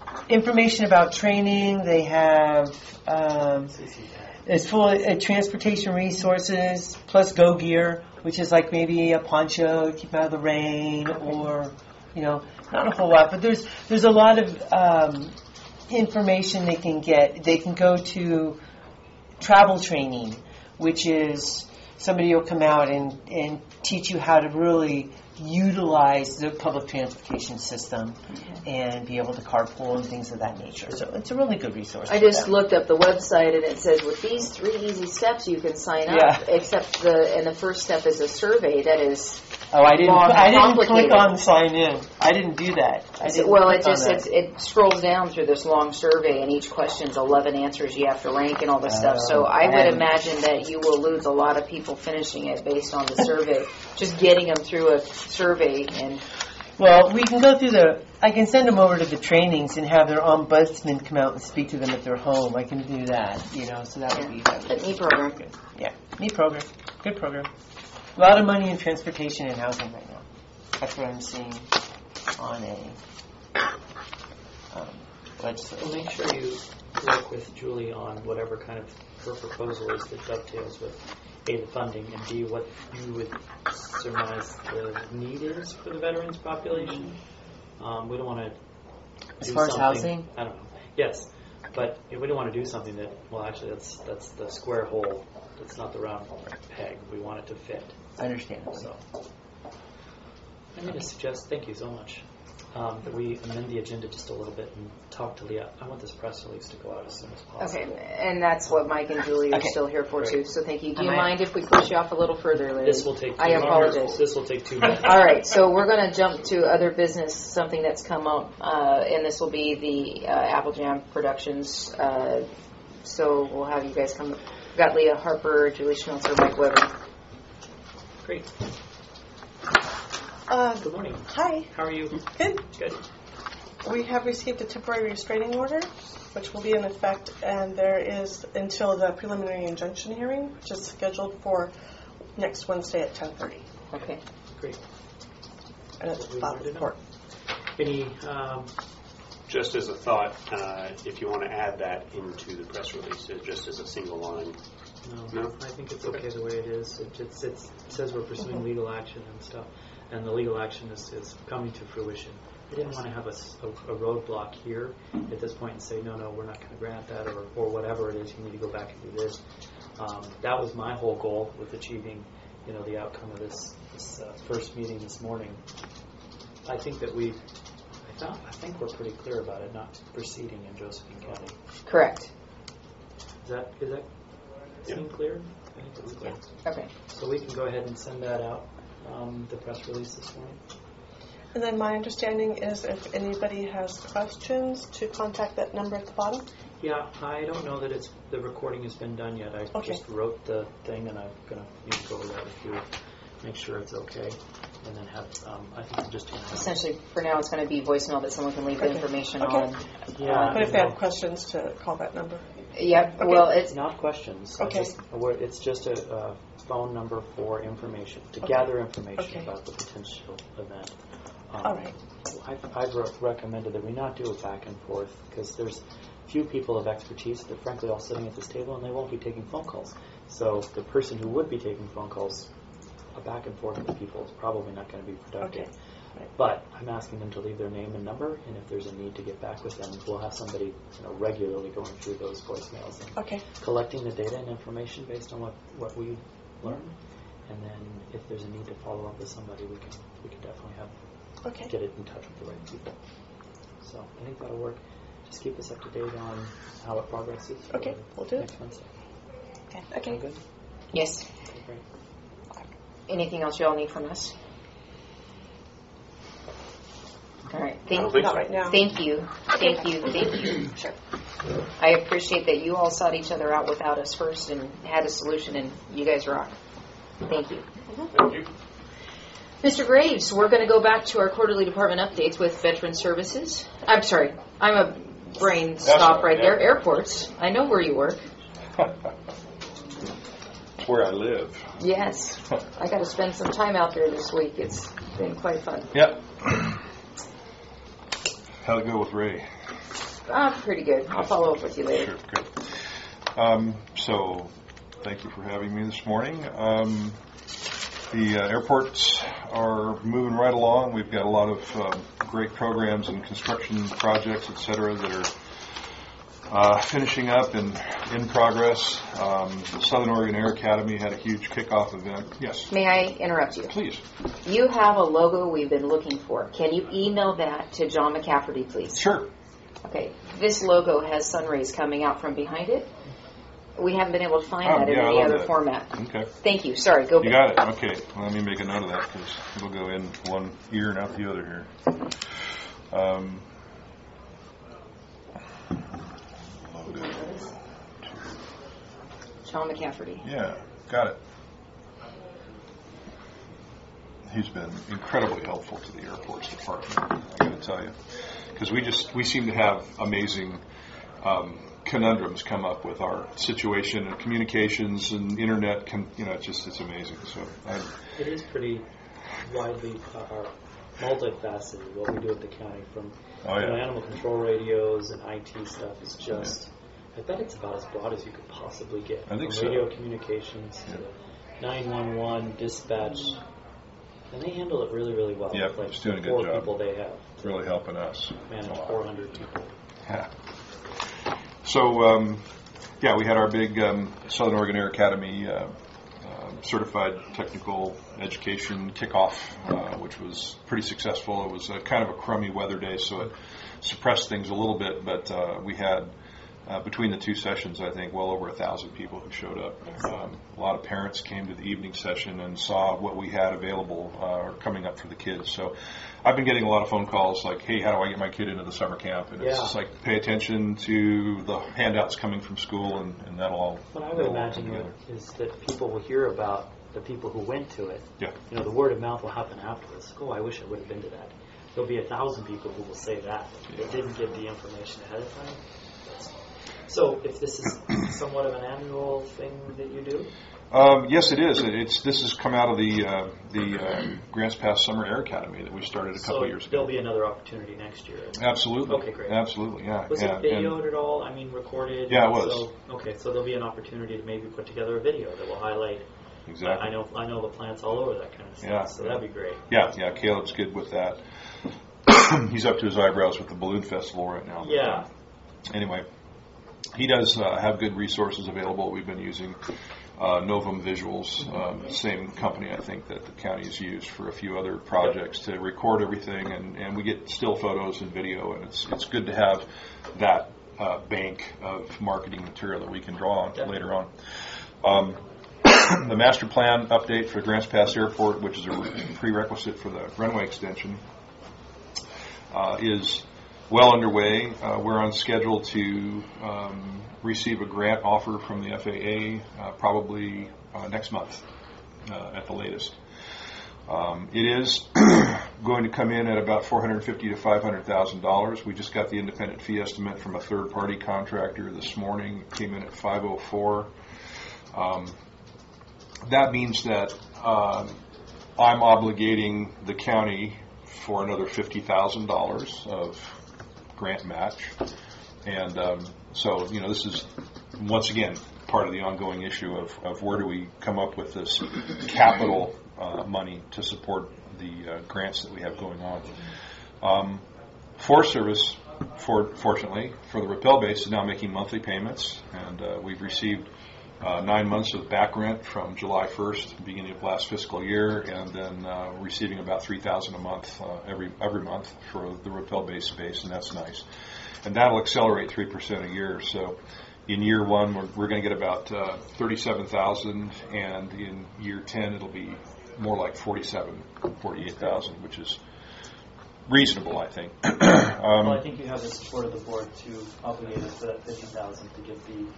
information about training. They have um, it's full of uh, transportation resources plus go gear, which is like maybe a poncho to keep out of the rain, or you know, not a whole lot, but there's there's a lot of um, information they can get. They can go to travel training, which is somebody will come out and, and teach you how to really utilize the public transportation system and be able to carpool and things of that nature. So it's a really good resource. I for just them. looked up the website and it says with these three easy steps you can sign up. Yeah. Except the and the first step is a survey that is Oh, I didn't. long I and didn't click complicated. on sign in. I didn't do that. I didn't well, click it just on it's, that. it scrolls down through this long survey, and each question's eleven answers you have to rank and all this stuff. So Oh, I would and- imagine that you will lose a lot of people finishing it based on the survey. Just getting them through a survey and Well, we can go through the. I can send them over to the trainings and have their ombudsman come out and speak to them at their home. I can do that, you know. So that would be that would a neat program. good. Yeah, neat program. Good program. A lot of money in transportation and housing right now. That's what I'm seeing on a um, Well, legislation. make sure you work with Julie on whatever kind of her proposal is that dovetails with A, the funding, and B, what you would surmise the need is for the veterans population. Um, we don't want to As do far as something- housing? I don't know. Yes, but we don't want to do something that, well, actually, that's that's the square hole. That's not the round peg. We want it to fit. I understand. So, I'm going to suggest, thank you so much, um, that we amend the agenda just a little bit and talk to Leah. I want this press release to go out as soon as possible. Okay, and that's what Mike and Julie are Okay. still here for Great. too. So thank you. Do you Am I- mind if we push you off a little further, Larry? This will take. Two I apologize. This will take two minutes. All right, so we're going to jump to other business, something that's come up, uh, and this will be the uh, Apple Jam Productions. Uh, so we'll have you guys come. We've got Leah Harper, Julie Schmelzer, Mike Weber. Great. Uh, Good morning. hi. How are you? Good. Good. We have received a temporary restraining order, which will be in effect, and there is until the preliminary injunction hearing, which is scheduled for next Wednesday at ten thirty. Okay. Great. And it's What we filed wanted with to court. Any? Um, Just as a thought, uh, if you want to add that into the press release, uh, just as a single line. no, No? I think it's okay the way it is. It, it's, it's, it says we're pursuing legal action and stuff, and the legal action is, is coming to fruition. I didn't want to have a, s- a- a roadblock here at this point and say, no, no, we're not going to grant that, or, or whatever it is. You need to go back and do this. Um, that was my whole goal with achieving, you know, the outcome of this, this uh, first meeting this morning. I think that we, I, thought, I think we're pretty clear about it not proceeding in Josephine County. Correct. Is that is that Yeah. seem clear? I think it's clear. Okay. So we can go ahead and send that out, um, the press release this morning. And then my understanding is if anybody has questions, to contact that number at the bottom. Yeah, I don't know that it's the recording has been done yet. I Okay. just wrote the thing, and I'm gonna need to go over that with you, make sure it's okay, and then have. Um, I think I'm just doing that. Essentially, for now, it's going to be voicemail that someone can leave the Okay. information Okay. on. Yeah. But if they have questions, to call that number. Yep. Okay. Well, it's It's not questions. I Okay. Just, we're- it's just a, a phone number for information to gather information Okay. about the potential event. Um, All right. I've, I've re- recommended that we not do a back and forth because there's few people of expertise that, frankly, all sitting at this table and they won't be taking phone calls. So the person who would be taking phone calls, a back and forth with people is probably not going to be productive. Okay. Right. But I'm asking them to leave their name and number, and if there's a need to get back with them, we'll have somebody, you know, regularly going through those voicemails and Okay. collecting the data and information based on what, what we learned. And then if there's a need to follow up with somebody, we can we can definitely have Okay. get it in touch with the right people. So I think that'll work. Just keep us up to date on how it progresses. Okay, we'll do it. Next Wednesday. Okay. Sound good? yes. Okay, great. Anything else y'all need from us? All right. I Thank don't think Not so. right now. Thank you. Thank you. Thank you. Sure. I appreciate that you all sought each other out without us first and had a solution, and you guys rock. Thank you. Thank you. Mister Graves, we're going to go back to our quarterly department updates with Veteran Services. I'm sorry. I'm a brain stop right, right there. yeah. Airports. I know where you work. It's where I live. Yes. I got to spend some time out there this week. It's been quite fun. Yep. How'd it go with Ray? Uh, pretty good. I'll follow up with you later. Sure, good. Um, so, thank you for having me this morning. Um, the uh, airports are moving right along. We've got a lot of um, great programs and construction projects, et cetera, that are uh, finishing up and in progress. Um, the Southern Oregon Air Academy had a huge kickoff event. Yes. May I interrupt you? Please. You have a logo we've been looking for. Can you email that to John McCafferty, please? Sure. Okay. This logo has sun rays coming out from behind it. We haven't been able to find Oh, that in yeah, I any love other that. format. Okay. Thank you. Sorry. Go You back. got it. Okay. Well, let me make a note of that because it'll go in one ear and out the other here. Um, logo. John McCafferty. Yeah, got it. He's been incredibly helpful to the airports department, I got to tell you, because we just we seem to have amazing um, conundrums come up with our situation and communications and internet. Con, you know, it's just it's amazing. So I, It is pretty widely uh, or multifaceted what we do at the county, from Oh, you know, yeah. animal control radios and I T stuff is just. I bet it's about as broad as you could possibly get. I think from so. Radio communications Yeah. to nine one one dispatch, and they handle it really, really well. Yep, like it's doing a good four job. people they have it's really helping us. manage a lot. four hundred people. Yeah. So, um, yeah, we had our big um, Southern Oregon Air Academy uh, uh, certified technical education kickoff, uh, which was pretty successful. It was a, kind of a crummy weather day, so it suppressed things a little bit, but uh, we had Uh, between the two sessions, I think well over a thousand people who showed up. Um, a lot of parents came to the evening session and saw what we had available uh, or coming up for the kids. So I've been getting a lot of phone calls like, hey, how do I get my kid into the summer camp? And it's Yeah. just like, pay attention to the handouts coming from school, and, and that'll all What I would that'll all imagine come together. is that people will hear about the people who went to it. Yeah. You know, the word of mouth will happen afterwards. Oh, I wish I would have been to that. There'll be a thousand people who will say that. They didn't get the information ahead of time. So, if this is somewhat of an annual thing that you do? Um, yes, it is. It's this has come out of the uh, the um, Grants Pass Summer Air Academy that we started a couple so years ago. there'll be another opportunity next year. Absolutely. Okay, great. Absolutely, yeah. Was yeah. it videoed And at all? I mean, recorded? Yeah, it was. So, okay, so there'll be an opportunity to maybe put together a video that will highlight. exactly. I know, I know the plants all over that kind of stuff. Yeah. So that'd be great. Yeah, yeah. Caleb's good with that. He's up to his eyebrows with the balloon festival right now. But, Yeah. uh, anyway, he does uh, have good resources available. We've been using uh, Novum Visuals, um, same company I think that the county has used for a few other projects to record everything, and, and we get still photos and video, and it's it's good to have that uh, bank of marketing material that we can draw on Definitely. later on. Um, the master plan update for Grants Pass Airport, which is a prerequisite for the runway extension, uh, is well underway. Uh, we're on schedule to um, receive a grant offer from the F A A uh, probably uh, next month uh, at the latest. Um, it is going to come in at about four hundred fifty thousand to five hundred thousand dollars. We just got the independent fee estimate from a third-party contractor this morning. It came in at five oh four. Um, that means that um, I'm obligating the county for another fifty thousand dollars of grant match. And um, so, you know, this is, once again, part of the ongoing issue of, of where do we come up with this capital uh, money to support the uh, grants that we have going on. Um, Forest Service, for, fortunately, for the rappel base, is now making monthly payments, and uh, we've received uh, nine months of back rent from July first, beginning of last fiscal year, and then uh, receiving about three thousand dollars a month uh, every every month for the rappel base space, and that's nice. And that'll accelerate three percent a year. So in year one, we're, we're going to get about uh, thirty-seven thousand dollars, and in year ten, it'll be more like forty-seven, forty-eight thousand dollars, which is reasonable, I think. um, Well, I think you have the support of the board to obligate us to that fifty thousand to get the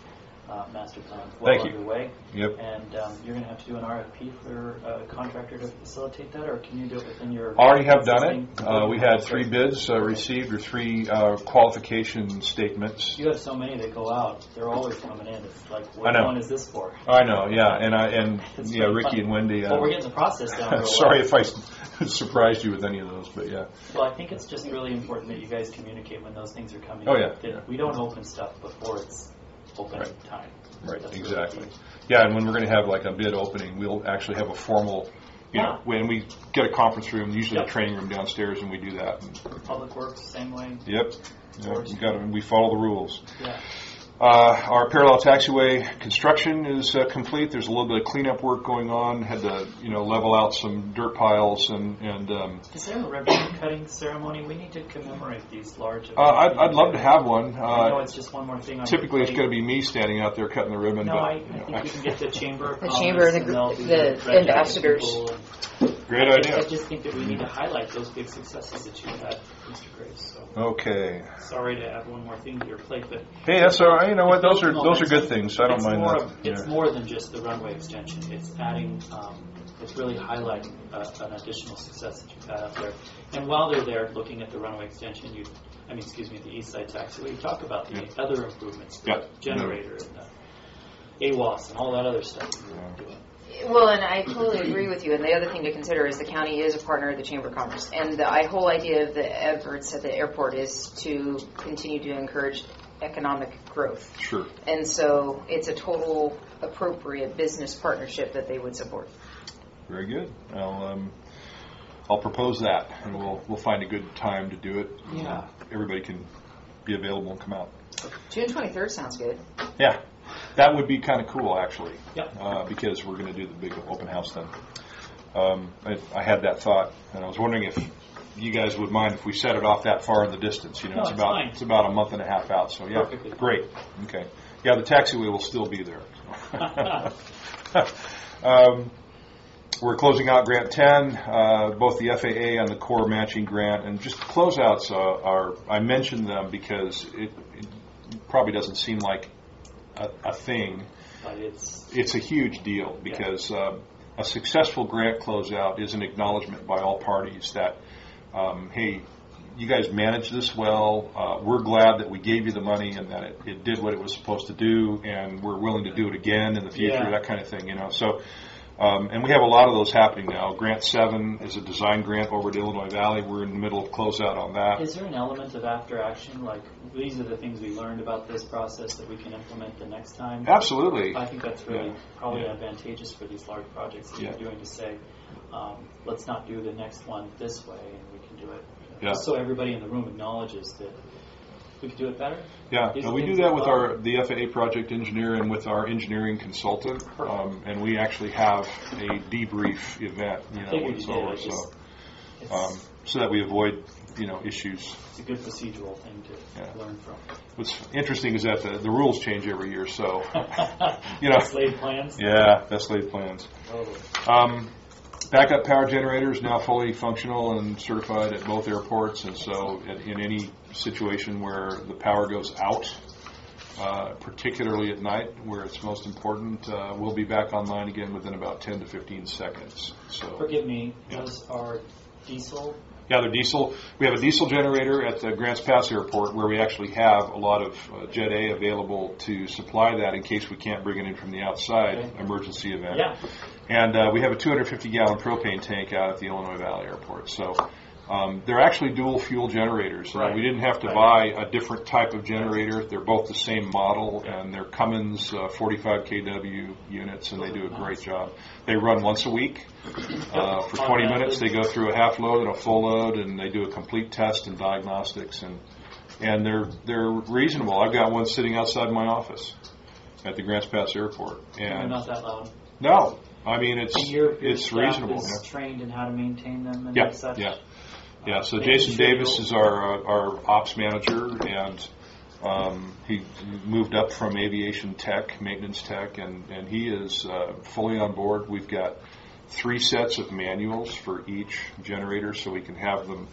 uh, master plan well Thank you. underway. Yep. And um, you're going to have to do an R F P for a contractor to facilitate that, or can you do it within your... Already have done it. existing- Uh, we had three bids uh, received, or three uh, qualification statements. You have so many that go out. They're always coming in. It's like, I what know. one is this for? I know, yeah, and I and It's yeah, pretty Ricky fun. and Wendy. Well, Uh, we're getting the process down. real sorry well. if I s- surprised you with any of those, but yeah. Well, I think it's just really important that you guys communicate when those things are coming Oh, in. yeah, That yeah. we don't open stuff before it's open Right. time. Right, That's really exactly. key. Yeah, and when we're going to have like a bid opening, we'll actually have a formal, you know, Yeah. when we get a conference room, usually Yep. a training room downstairs, and we do that. And, Public Works, same way. yep, yep we got we follow the rules. Yeah. Uh, our parallel taxiway construction is uh, complete. There's a little bit of cleanup work going on. Had to, you know, level out some dirt piles and and. Um, Is there a ribbon cutting ceremony? We need to commemorate these large events. uh, I'd, I'd love to have one. I know Uh, it's just one more thing on typically, your it's plate. going to be me standing out there cutting the ribbon. No, but, I, I you know, think we can get the Chamber of The Commerce Chamber, the and gr- they'll be the representing ambassadors. people and- Great I idea. just think that we need to highlight those big successes that you've had, Mister Grace. So Okay. sorry to add one more thing to your plate, but Hey, that's all right. You know what? It Those builds are those are good momentum. things. I don't it's mind more that. Of, it's Yeah. more than just the runway extension. It's adding, um, it's really highlighting uh, an additional success that you've had out there. And while they're there looking at the runway extension, you, I mean, excuse me, the East Side Taxiway, you talk about the Yeah. other improvements, the Yeah. generator and the A W A S and all that other stuff you're Yeah. doing. Well, and I totally agree with you. And the other thing to consider is the county is a partner of the Chamber of Commerce. And the I- whole idea of the efforts at the airport is to continue to encourage economic growth. Sure. And so it's a total appropriate business partnership that they would support. Very good. I'll um, I'll propose that, and we'll we'll find a good time to do it. Yeah. Everybody can be available and come out. June twenty-third sounds good. Yeah. That would be kind of cool, actually. Yep. Uh, because we're going to do the big open house then. Um, I, I had that thought, and I was wondering if you guys would mind if we set it off that far in the distance. You know, No, it's it's about fine. it's about a month and a half out. So yeah, Perfectly fine. great. Okay. Yeah, the taxiway will still be there. um, we're closing out Grant ten, uh, both the F A A and the core matching grant, and just closeouts uh, are. I mentioned them because it, it probably doesn't seem like a, a thing. But it's It's a huge deal because uh, a successful grant closeout is an acknowledgement by all parties that, um, hey, you guys managed this well. Uh, we're glad that we gave you the money and that it, it did what it was supposed to do, and we're willing to do it again in the future, Yeah. that kind of thing, you know. So, um, and we have a lot of those happening now. Grant seven is a design grant over at Illinois Valley. We're in the middle of closeout on that. Is there an element of after action, like these are the things we learned about this process that we can implement the next time? Absolutely. I think that's really Yeah. probably Yeah. advantageous for these large projects that Yeah. you're doing to say, um, let's not do the next one this way and we can do it. Yeah. Just so everybody in the room acknowledges that we could do it better. Yeah, These no, are we do things that that with are- our the F A A project engineer and with our engineering consultant, um, and we actually have a debrief event, you know, Figured when it's you did. over, I just- so It's, um, so that we avoid, you know, issues. it's a good procedural thing to Yeah. learn from. What's interesting is that the, the rules change every year, so you know, Slave plans? yeah, best laid plans. Totally. Um, backup power generator is now fully functional and certified at both airports, and so in, in any situation where the power goes out, uh, particularly at night where it's most important, uh, we'll be back online again within about ten to fifteen seconds. So, Forgive me, Yeah. those are diesel? yeah, they're diesel. We have a diesel generator at the Grants Pass Airport where we actually have a lot of uh, Jet A available to supply that in case we can't bring it in from the outside, Okay. emergency event. Yeah. And uh, we have a two hundred fifty gallon propane tank out at the Illinois Valley Airport. So um, they're actually dual fuel generators. Uh, Right. we didn't have to Right. buy a different type of generator. They're both the same model, and they're Cummins uh, forty-five k W units, and they do a great job. They run once a week. Uh, for twenty minutes, they go through a half load and a full load, and they do a complete test and diagnostics, and and they're they're reasonable. I've got one sitting outside my office at the Grants Pass Airport, They're and not that loud. no, I mean it's And your, your it's staff reasonable. is yeah. trained in how to maintain them and Yeah, such? yeah. Yeah, so Uh, Jason making sure Davis you'll- is our uh, our ops manager, and um, he moved up from aviation tech, maintenance tech, and, and he is uh, fully on board. We've got three sets of manuals for each generator, so we can have them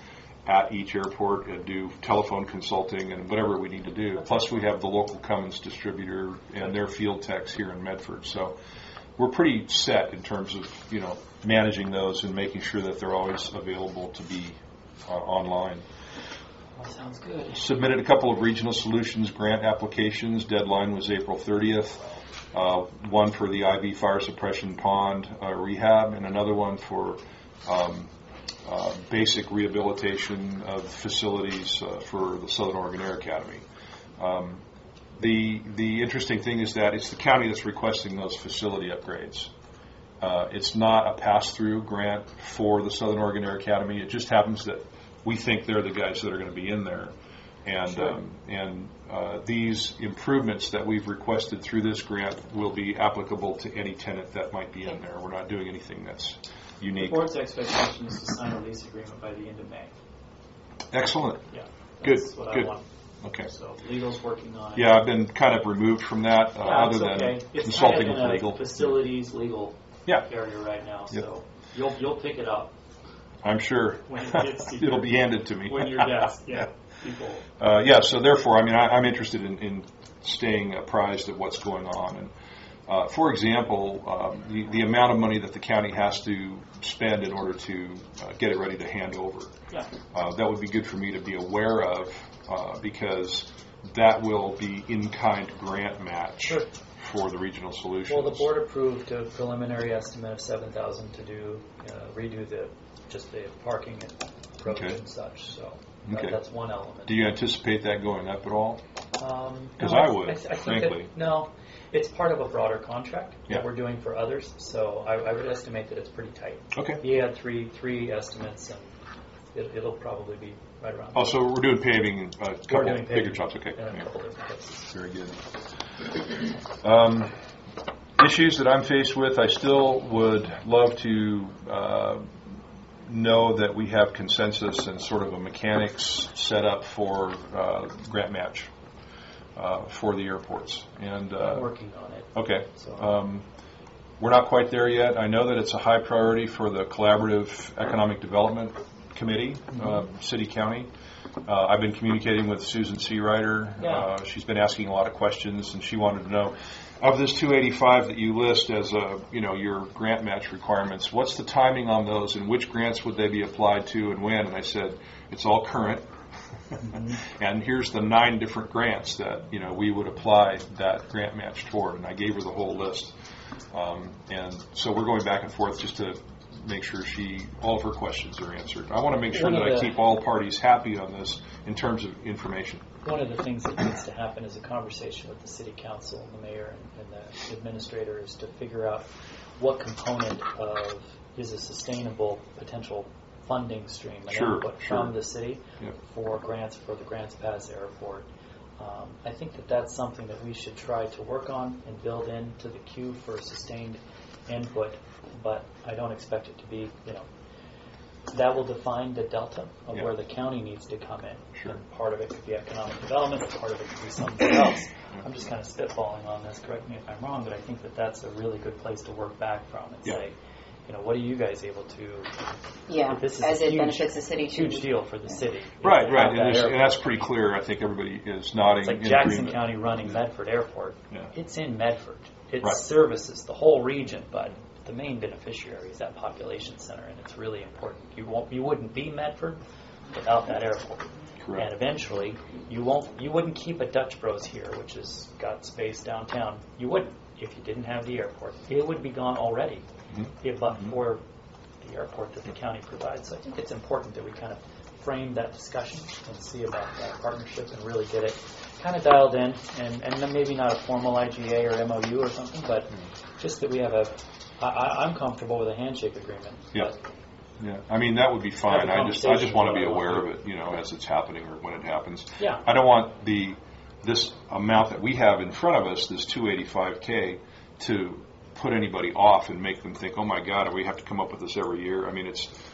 at each airport and do telephone consulting and whatever we need to do. Plus, we have the local Cummins distributor and their field techs here in Medford. So we're pretty set in terms of, you know, managing those and making sure that they're always available to be uh, online. That sounds good. Submitted a couple of regional solutions grant applications. Deadline was April thirtieth. Uh, one for the I V fire suppression pond uh, rehab, and another one for um, uh, basic rehabilitation of facilities uh, for the Southern Oregon Air Academy. Um, the the interesting thing is that it's the county that's requesting those facility upgrades. Uh, it's not a pass-through grant for the Southern Oregon Air Academy. It just happens that we think they're the guys that are going to be in there. And Sure. um, and uh, these improvements that we've requested through this grant will be applicable to any tenant that might be in there. We're not doing anything that's The unique. board's expectation is to sign a lease agreement by the end of May. Excellent. Yeah. Good, That's what good. I want. Okay. So legal's working on it. Yeah, I've been kind of removed from that, uh, Yeah, other it's than okay. It's consulting kind of with in a legal. facilities legal Yeah. area right now, Yep. so you'll you'll pick it up I'm sure when it gets to it'll your- be handed to me. when your desk. Yeah. People. Uh, yeah, so therefore, I mean, I, I'm interested in, in staying apprised of what's going on. And uh, for example, um, the, the amount of money that the county has to spend in order to uh, get it ready to hand over, Yeah. uh, that would be good for me to be aware of uh, because that will be in-kind grant match Sure. for the regional solutions. Well, the board approved a preliminary estimate of seven thousand to do uh, redo the just the parking and approach Okay. and such. So Okay. that, that's one element. Do you anticipate that going up at all? Um, 'Cause no, I would, I, th- I think frankly. That, no, it's part of a broader contract Yeah. that we're doing for others. So I, I would estimate that it's pretty tight. Okay. He had three three estimates, and it, it'll probably be right around. Oh, so we're doing paving, a couple doing bigger paving jobs. Okay. in a Yeah. couple different places. Very good. Um, issues that I'm faced with, I still would love to uh, know that we have consensus and sort of a mechanics set up for uh, grant match uh, for the airports. And uh, I'm working on it. okay, So um, we're not quite there yet. I know that it's a high priority for the Collaborative Economic Development Committee, uh, City County. Uh, I've been communicating with Susan Searider. Yeah. Uh, she's been asking a lot of questions, and she wanted to know, of this two eighty-five that you list as a, you know, your grant match requirements, what's the timing on those, and which grants would they be applied to, and when? And I said, it's all current. And here's the nine different grants that, you know, we would apply that grant match toward, and I gave her the whole list. Um, and so we're going back and forth just to make sure she, all of her questions are answered. I want to make sure One that of I the- keep all parties happy on this in terms of information. One of the things that needs to happen is a conversation with the city council and the mayor and, and the administrator is to figure out what component of is a sustainable potential funding stream and Sure, input sure. from the city Yep. for grants for the Grants Pass Airport. Um, I think that that's something that we should try to work on and build into the queue for sustained input, but I don't expect it to be, you know, that will define the delta of Yeah. where the county needs to come in. Sure. And part of it could be economic development, and part of it could be something else. I'm just kind of spitballing on this, correct me if I'm wrong, but I think that that's a really good place to work back from and Yeah. say, you know, what are you guys able to, Yeah, this is as a it huge- benefits the city too. huge deal for the city. Right, to right, have and, that there's- and airport. that's pretty clear. I think everybody is nodding It's like in Jackson agreement. County running Medford Airport. Yeah. It's in Medford. It Right. services the whole region, but the main beneficiary is that population center, and it's really important. You won't, you wouldn't be Medford without that airport. Correct. And eventually, you won't, you wouldn't keep a Dutch Bros here, which has got space downtown. You wouldn't if you didn't have the airport. It would be gone already, Mhm. if but for the airport that the county provides. So I think it's important that we kind of frame that discussion and see about that partnership and really get it kind of dialed in, and, and then maybe not a formal I G A or M O U or something, but just that we have a, I, I- I'm comfortable with a handshake agreement. Yeah. but Yeah, I mean, that would be fine. Have a I just, I just conversation want to be about aware it. of it, you know, as it's happening or when it happens. Yeah. I don't want the, this amount that we have in front of us, this two eighty-five K, to put anybody off and make them think, oh my God, we have to come up with this every year. I mean, it's,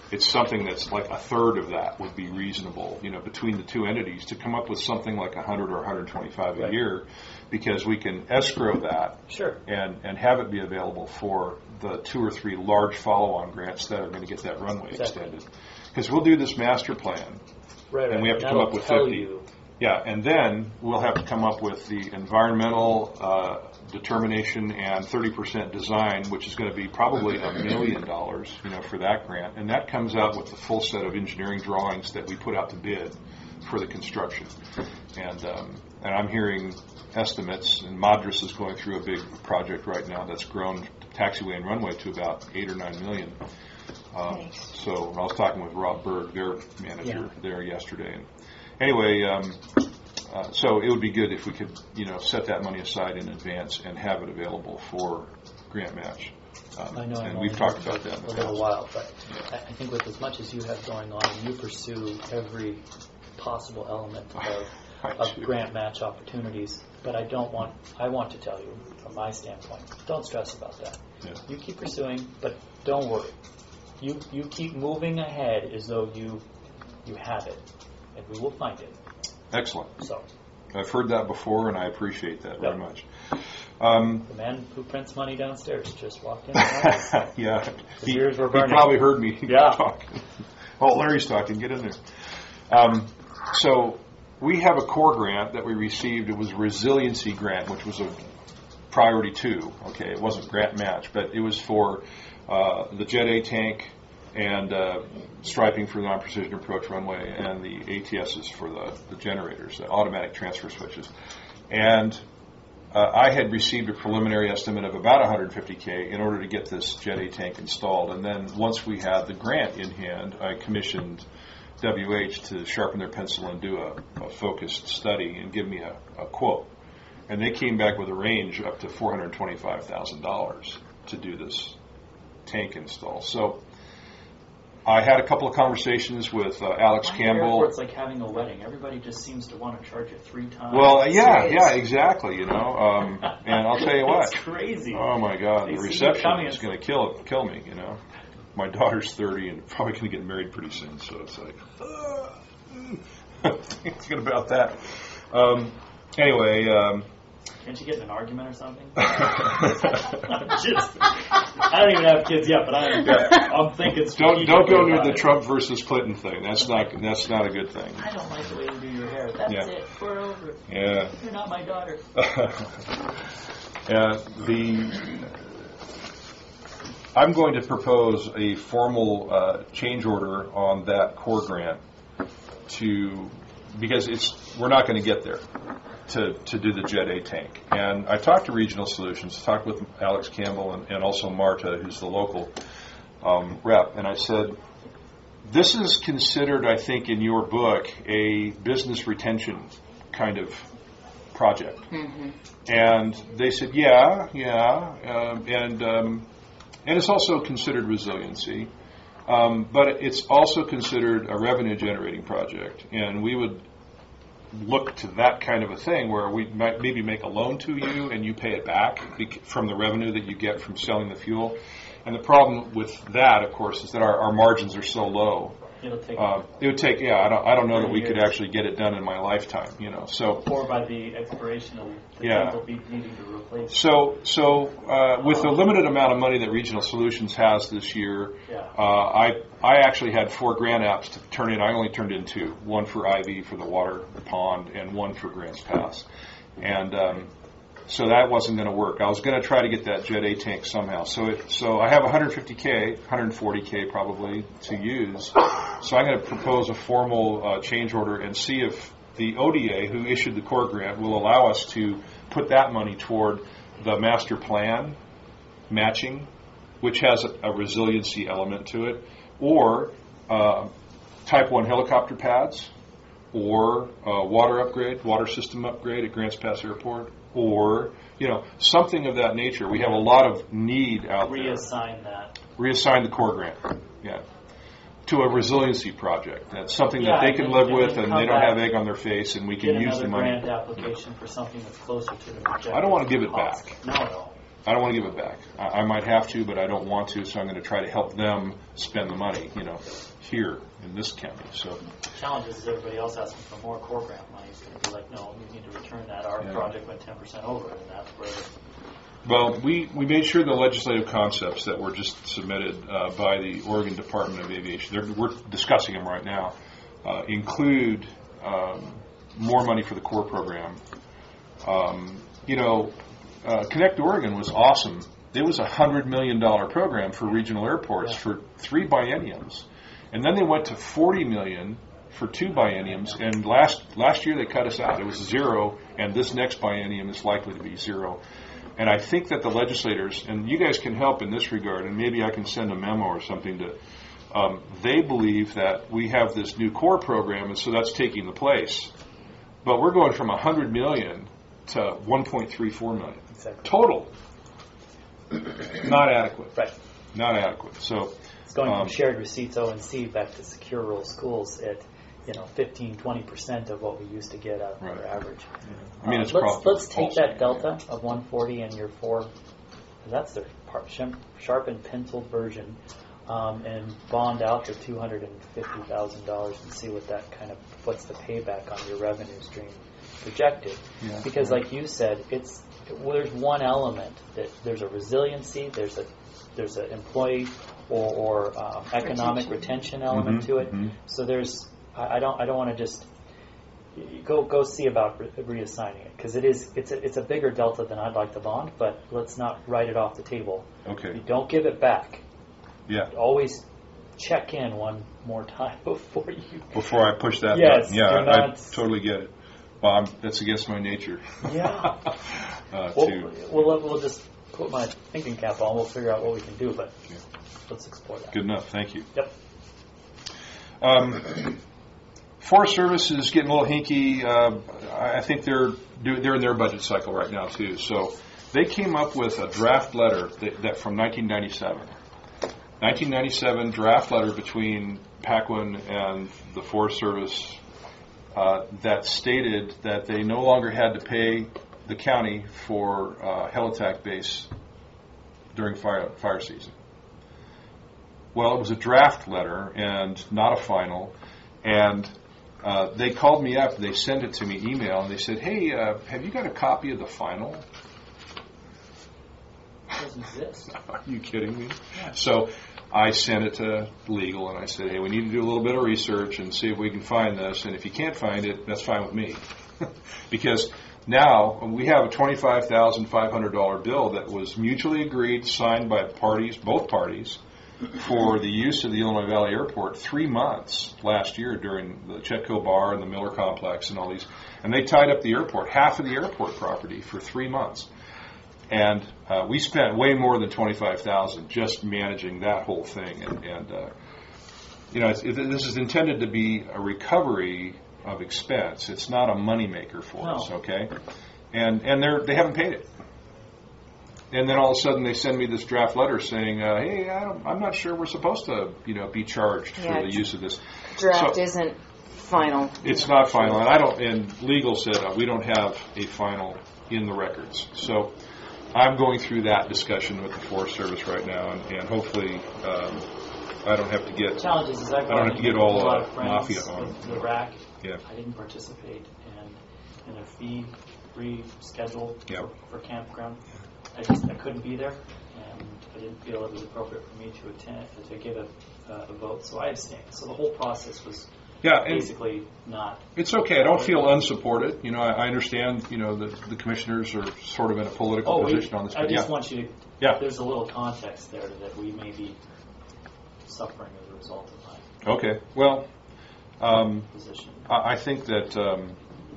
it's something that's like a third of that would be reasonable, you know, between the two entities to come up with something like one hundred or one hundred twenty-five a Right. year, because we can escrow that Sure. and, and have it be available for the two or three large follow-on grants that are going to get that runway Exactly. extended. Because we'll do this master plan, Right. and we have to come That'll up with tell fifty. You, yeah, and then we'll have to come up with the environmental uh, determination and thirty percent design, which is going to be probably a million dollars, you know, for that grant. And that comes out with the full set of engineering drawings that we put out to bid for the construction. And um, and I'm hearing estimates, and Madras is going through a big project right now that's grown taxiway and runway to about eight or nine million. Um, Nice. So I was talking with Rob Berg, their manager, Yeah. there yesterday. And anyway, um, uh, so it would be good if we could, you know, set that money aside in advance and have it available for grant match. Um, I know, and I've we've only talked worked about for that in a the little past. while, but I I think with as much as you have going on, and you pursue every possible element of, I of do. grant match opportunities. But I don't want. I want to tell you, from my standpoint, don't stress about that. Yeah. You keep pursuing, but don't worry. You you keep moving ahead as though you you have it, and we will find it. Excellent. So I've heard that before, and I appreciate that very Yep. much. Um, the man who prints money downstairs just walked in. yeah, His ears were he burning. probably heard me Yeah. talking. Oh, Larry's talking. Get in there. Um, so we have a core grant that we received. It was a resiliency grant, which was a priority two. Okay, it wasn't grant match, but it was for uh, the Jet A tank and uh, striping for the non-precision approach runway, and the A T Ss for the, the generators, the automatic transfer switches. And uh, I had received a preliminary estimate of about one hundred fifty K in order to get this Jet A tank installed. And then once we had the grant in hand, I commissioned W H to sharpen their pencil and do a, a focused study and give me a, a quote. And they came back with a range up to four hundred twenty-five thousand dollars to do this tank install. So I had a couple of conversations with uh, Alex Why Campbell. Airport's like having a wedding. Everybody just seems to want to charge you three times. Well, yeah, Serious. yeah, exactly. You know, um, and I'll tell you what. It's crazy. Oh my God, They the see you reception coming, is it's going to kill kill me. You know, my daughter's thirty and probably going to get married pretty soon, so it's like thinking about that. Um, anyway. Um, Can't you get in an argument or something? Just, I don't even have kids yet, but I'm, I'm thinking. Don't don't go near about the it. Trump versus Clinton thing. That's not that's not a good thing. I don't like the way you do your hair. That's Yeah. it. We're over. Yeah. You're not my daughter. Uh, the I'm going to propose a formal uh, change order on that core grant to because it's we're not going to get there to, to do the Jet A tank. And I talked to Regional Solutions, talked with Alex Campbell and, and also Marta, who's the local um, rep, and I said, this is considered, I think, in your book, a business retention kind of project. Mm-hmm. And they said, yeah, yeah, um, and um, and it's also considered resiliency, um, but it's also considered a revenue generating project, and we would look to that kind of a thing where we might maybe make a loan to you and you pay it back bec- from the revenue that you get from selling the fuel. And the problem with that, of course, is that our, our margins are so low. It'll take Uh, it would take, yeah, I don't, I don't know that we could years. actually get it done in my lifetime, you know. So, four by the expiration of the Yeah. tank will be needing to replace. so, so uh, with the limited amount of money that Regional Solutions has this year, Yeah. uh, I I actually had four grant apps to turn in. I only turned in two: one for I V for the water pond, and one for Grants Pass. And um, so that wasn't going to work. I was going to try to get that Jet A tank somehow. So it, so I have one hundred fifty K, one hundred forty K probably to use. So I'm going to propose a formal uh, change order and see if the O D A, who issued the core grant, will allow us to put that money toward the master plan matching, which has a, a resiliency element to it, or uh, Type one helicopter pads, or uh, water upgrade, water system upgrade at Grants Pass Airport, or, you know, something of that nature. We have a lot of need out there. Reassign that. Reassign the core grant, yeah, to a resiliency project. That's something Yeah, that they and can then- live and with then and come they don't back, have egg on their face, and we Get can use another the money. grant application for something that's closer to the projected I don't want to give it cost. back. No, no. I don't want to give it back. I, I might have to, but I don't want to, so I'm going to try to help them spend the money, you know, here in this county. So The challenge is everybody else asking for more core grant money. It's going to be like, no, you need to return that. Our Yeah. project went ten percent over, and that's where Well, we, we made sure the legislative concepts that were just submitted uh, by the Oregon Department of Aviation, they're, we're discussing them right now, uh, include um, more money for the core program. Um, you know, uh, Connect Oregon was awesome. It was a one hundred million dollars program for regional airports Yeah. for three bienniums. And then they went to forty million dollars for two bienniums, and last last year they cut us out. It was zero, and this next biennium is likely to be zero. And I think that the legislators, and you guys can help in this regard, and maybe I can send a memo or something to, um, they believe that we have this new core program, and so that's taking the place. But we're going from one hundred million to one point three four million. exactly. Total. Not adequate. Right. Not adequate. So, It's going Um, from shared receipts O and C back to secure rural schools at, you know, fifteen, twenty percent of what we used to get out of Right. our average. I mean, Uh, it's let's probably let's take also- that delta of one forty and your four. 'Cause that's their par- shim- sharpened penciled version, um, and bond out to two hundred and fifty thousand dollars and see what that kind of what's the payback on your revenue stream projected. Yeah. Because, like you said, it's well, there's one element that there's a resiliency, there's a there's an employee or, or um, economic retention, element Mhm, to it. mhm. So there's I, I don't I don't want to just y- go go see about re- reassigning it, because it is it's a, it's a bigger delta than I'd like the bond, but let's not write it off the table. Okay. You don't give it back. Yeah. Always check in one more time before you. Before I push that Yes, button. Yeah, do I, I not- totally get it. Well, I'm, that's against my nature. Yeah. uh, We'll, to, we'll we'll just put my thinking cap on. We'll figure out what we can do, but Yeah. let's explore that. good enough. Thank you. Yep. Um, Forest Service is getting a little hinky. Uh, I I think they're do, they're in their budget cycle right now too. So they came up with a draft letter that, that from nineteen ninety-seven. nineteen ninety-seven draft letter between Paquin and the Forest Service uh, that stated that they no longer had to pay the county for uh, Helitack base during fire fire season. Well, it was a draft letter and not a final, and uh, they called me up. They sent it to me email, and they said, "Hey, uh, have you got a copy of the final?" It doesn't exist. Are you kidding me? So I sent it to legal, and I said, "Hey, we need to do a little bit of research and see if we can find this. And if you can't find it, that's fine with me, because." Now, we have a twenty-five thousand five hundred dollars bill that was mutually agreed, signed by parties, both parties, for the use of the Illinois Valley Airport three months last year during the Chetco Bar and the Miller Complex and all these. And they tied up the airport, half of the airport property, for three months. And uh, we spent way more than twenty-five thousand dollars just managing that whole thing. And, and uh, you know, it's, it, this is intended to be a recovery of expense. It's not a moneymaker for No. us, okay? And and they're they haven't paid it. And then all of a sudden they send me this draft letter saying, uh, "Hey, I don't, I'm not sure we're supposed to, you know, be charged Yeah, for the it's- use of this." Draft So- isn't final. It's not final, and I don't. And legal said uh, we don't have a final in the records. So I'm going through that discussion with the Forest Service right now, and, and hopefully um, I don't have to The get. challenge is, is I've I don't have to get all, a lot uh, of friends mafia on with it. the R A C. Yeah. I didn't participate in, in a fee-free schedule Yeah. for, for campground. I just I couldn't be there, and I didn't feel it was appropriate for me to attend to give a, uh, a vote, so I abstained. So the whole process was Yeah, and basically not. it's okay. I don't feel unsupported. You know, I, I understand. You know, the the commissioners are sort of in a political Oh, we, position on this. I But just yeah, want you to. Yeah. There's a little context there that we may be suffering as a result of my okay. Well, um, position. I I think that um,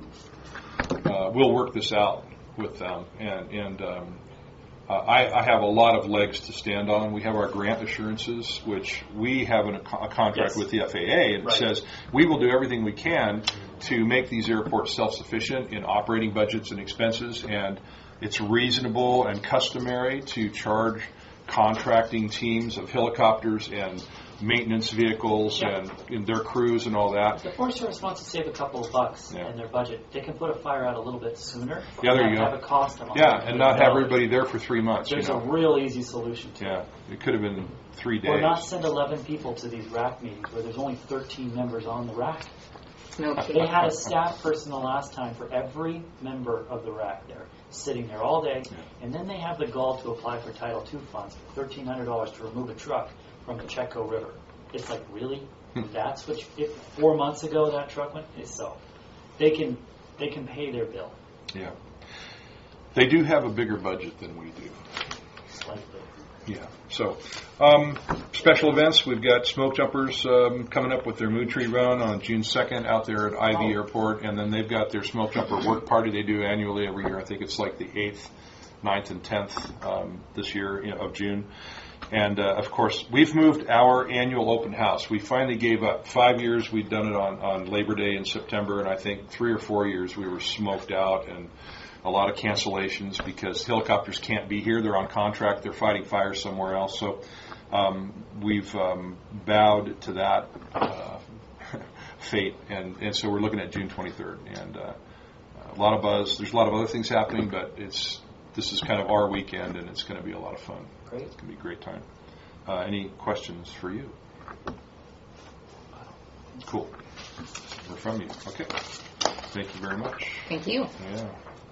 uh, we'll work this out with them, and and um, uh, I, I have a lot of legs to stand on. We have our grant assurances, which we have an, a contract Yes. with the F A A, and Right. it says we will do everything we can to make these airports self-sufficient in operating budgets and expenses, and it's reasonable and customary to charge contracting teams of helicopters and maintenance vehicles Yeah. and, and their crews and all that. If the Forest Service wants to save a couple of bucks Yeah. in their budget, they can put a fire out a little bit sooner. Yeah, there and you go. Have it cost them. a Yeah, hundred and not have dollars. everybody there for three months. There's you know. a real easy solution to it. Yeah, it could have been three days. Or not send eleven people to these R A C meetings where there's only thirteen members on the R A C. No They kidding. had a staff person the last time for every member of the R A C there, sitting there all day, and then they have the gall to apply for Title two funds for thirteen hundred dollars to remove a truck from the Checo River. It's like, really? That's what, you, if four months ago that truck went? So they can they can pay their bill Yeah. They do have a bigger budget than we do. slightly. Yeah. So, um, special events. We've got Smoke Jumpers um, coming up with their Moon Tree Run on June second out there at Ivy Oh. Airport, and then they've got their Smoke Jumper Work Party they do annually every year. I think it's like the eighth, ninth, and tenth um, this year, you know, of June. And uh, of course, we've moved our annual open house. We finally gave up. Five years we'd done it on, on Labor Day in September, and I think three or four years we were smoked out and a lot of cancellations because helicopters can't be here. They're on contract. They're fighting fires somewhere else. So um, we've um, bowed to that uh, fate, and, and so we're looking at June twenty-third. And uh, a lot of buzz. There's a lot of other things happening, but it's this is kind of our weekend, and it's going to be a lot of fun. Great. It's going to be a great time. Uh, any questions for you? Cool. We're from you. Okay. Thank you very much. Thank you. Yeah.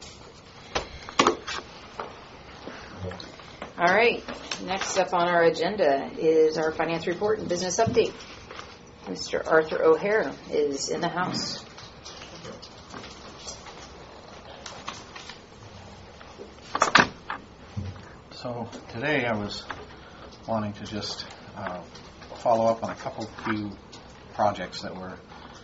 All right. Next up on our agenda is our finance report and business update. Mister Arthur O'Hare is in the house. So today I was wanting to just uh, follow up on a couple few projects that we're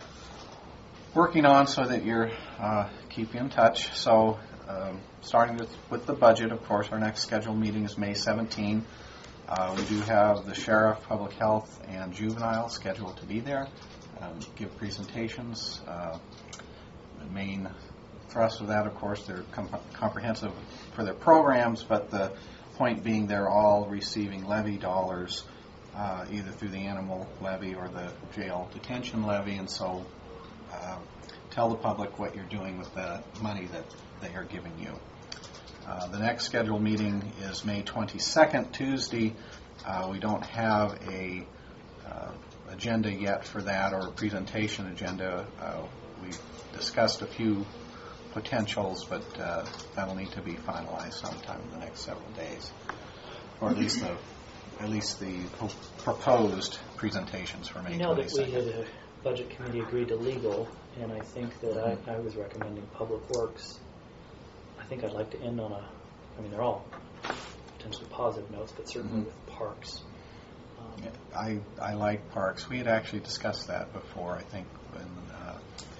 working on so that you're uh, keep in touch. So um, starting with, with the budget, of course, our next scheduled meeting is May seventeenth. Uh, we do have the sheriff, public health, and juvenile scheduled to be there, um, give presentations. Uh, the main thrust of that, of course, they're com- comprehensive for their programs, but the point being they're all receiving levy dollars uh, either through the animal levy or the jail detention levy, and so uh, tell the public what you're doing with the money that they are giving you. Uh, the next scheduled meeting is May twenty-second, Tuesday. Uh, we don't have a uh, agenda yet for that, or a presentation agenda. Uh, we've discussed a few potentials, but uh, that'll need to be finalized sometime in the next several days, or at least the at least the pro- proposed presentations for May I know that we twenty-second. had a budget committee agreed to legal, and I think that I, I was recommending public works. I think I'd like to end on a, I mean, they're all potentially positive notes, but certainly Mhm. with parks. Um, I I like parks. We had actually discussed that before, I think, in uh,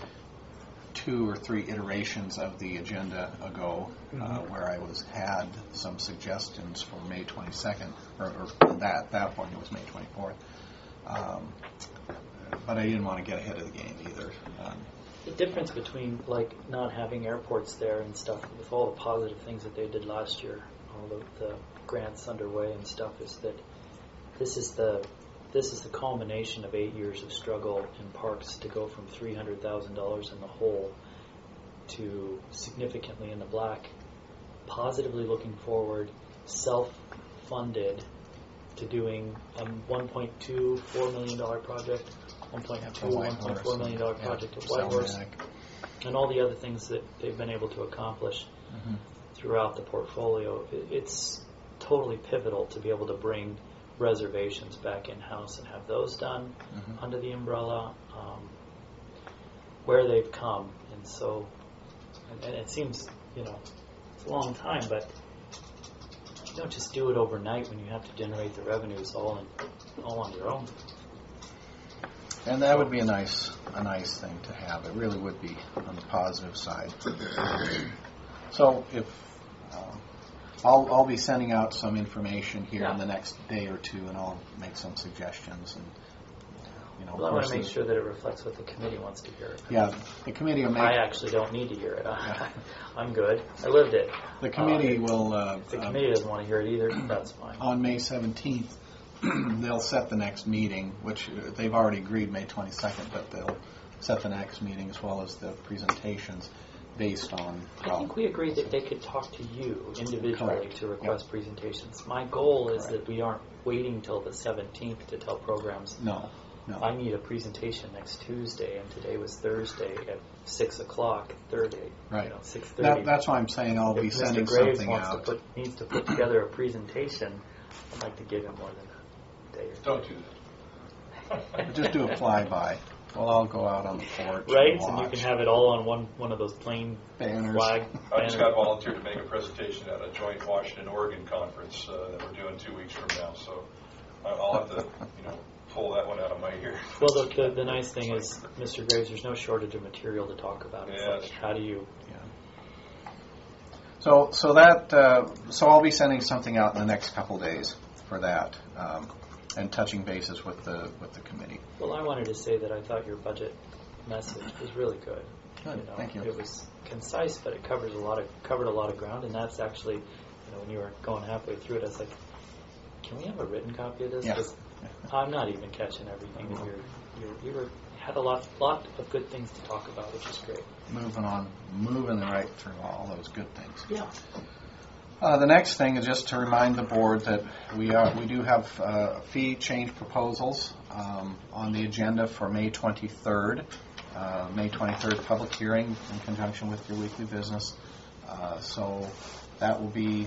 two or three iterations of the agenda ago, uh, Mhm. where I was had some suggestions for May twenty-second, or, or that at that point it was May twenty-fourth. Um, but I didn't want to get ahead of the game either. Um, The difference between like not having airports there and stuff, with all the positive things that they did last year, all the, the grants underway and stuff, is that this is the this is the culmination of eight years of struggle in parks to go from three hundred thousand dollars in the hole to significantly in the black. Positively looking forward, self-funded to doing a one point two four million dollar project. one point two, one point four million dollar project at Whitehorse, and all the other things that they've been able to accomplish mm-hmm. throughout the portfolio. It's totally pivotal to be able to bring reservations back in-house and have those done Mm-hmm. under the umbrella um, where they've come. And so, and, and it seems, you know, it's a long time, but you don't just do it overnight when you have to generate the revenues all, in, all on your own. And that would be a nice, a nice thing to have. It really would be on the positive side. So if um, I'll, I'll be sending out some information here Yeah. in the next day or two, and I'll make some suggestions. And you know, Well, I of want course to make the- sure that it reflects what the committee wants to hear. Yeah, the committee will make. I actually don't need to hear it. I'm good. I lived it. The committee Uh, will. Uh, If the uh, committee doesn't want to hear it either, that's fine. on May seventeenth, they'll set the next meeting, which uh, they've already agreed May twenty-second, but they'll set the next meeting as well as the presentations based on I how. think we agreed that they could talk to you individually Correct. to request presentations. My goal is Correct. that we aren't waiting till the seventeenth to tell programs. No, no. I need a presentation next Tuesday, and today was Thursday at six o'clock. Thursday, Right. You know, six That, thirty. that's why I'm saying I'll be If sending Mister Graves something wants out. to put needs to put together a presentation, I'd like to give him more than a day or two. Don't do that. Just do a flyby. Well, I'll go out on the porch Right, and and you watch. can have it all on one one of those plain Banners. flag I just banners. got volunteered to make a presentation at a joint Washington-Oregon conference uh, that we're doing two weeks from now, so I- I'll have to, you know, pull that one out of my ear. Well, the, the, the nice thing is, Mister Graves, there's no shortage of material to talk about. It's Yeah, like, that's how do you... Yeah. So, so that, uh, so I'll be sending something out in the next couple days for that, um, and touching bases with the with the committee. Well, I wanted to say that I thought your budget message was really good. Good, You know, thank you. It was concise, but it covers a lot of covered a lot of ground, and that's actually, you know, when you were going halfway through it, I was like, can we have a written copy of this? Yeah. 'Cause I'm not even catching everything that you're, you're you were had a lot lot of good things to talk about, which is great. Moving on, moving right through all those good things. Yeah. Uh, the next thing is just to remind the board that we are we do have uh, fee change proposals um, on the agenda for May twenty-third. Uh, May twenty-third public hearing in conjunction with your weekly business. Uh, so that will be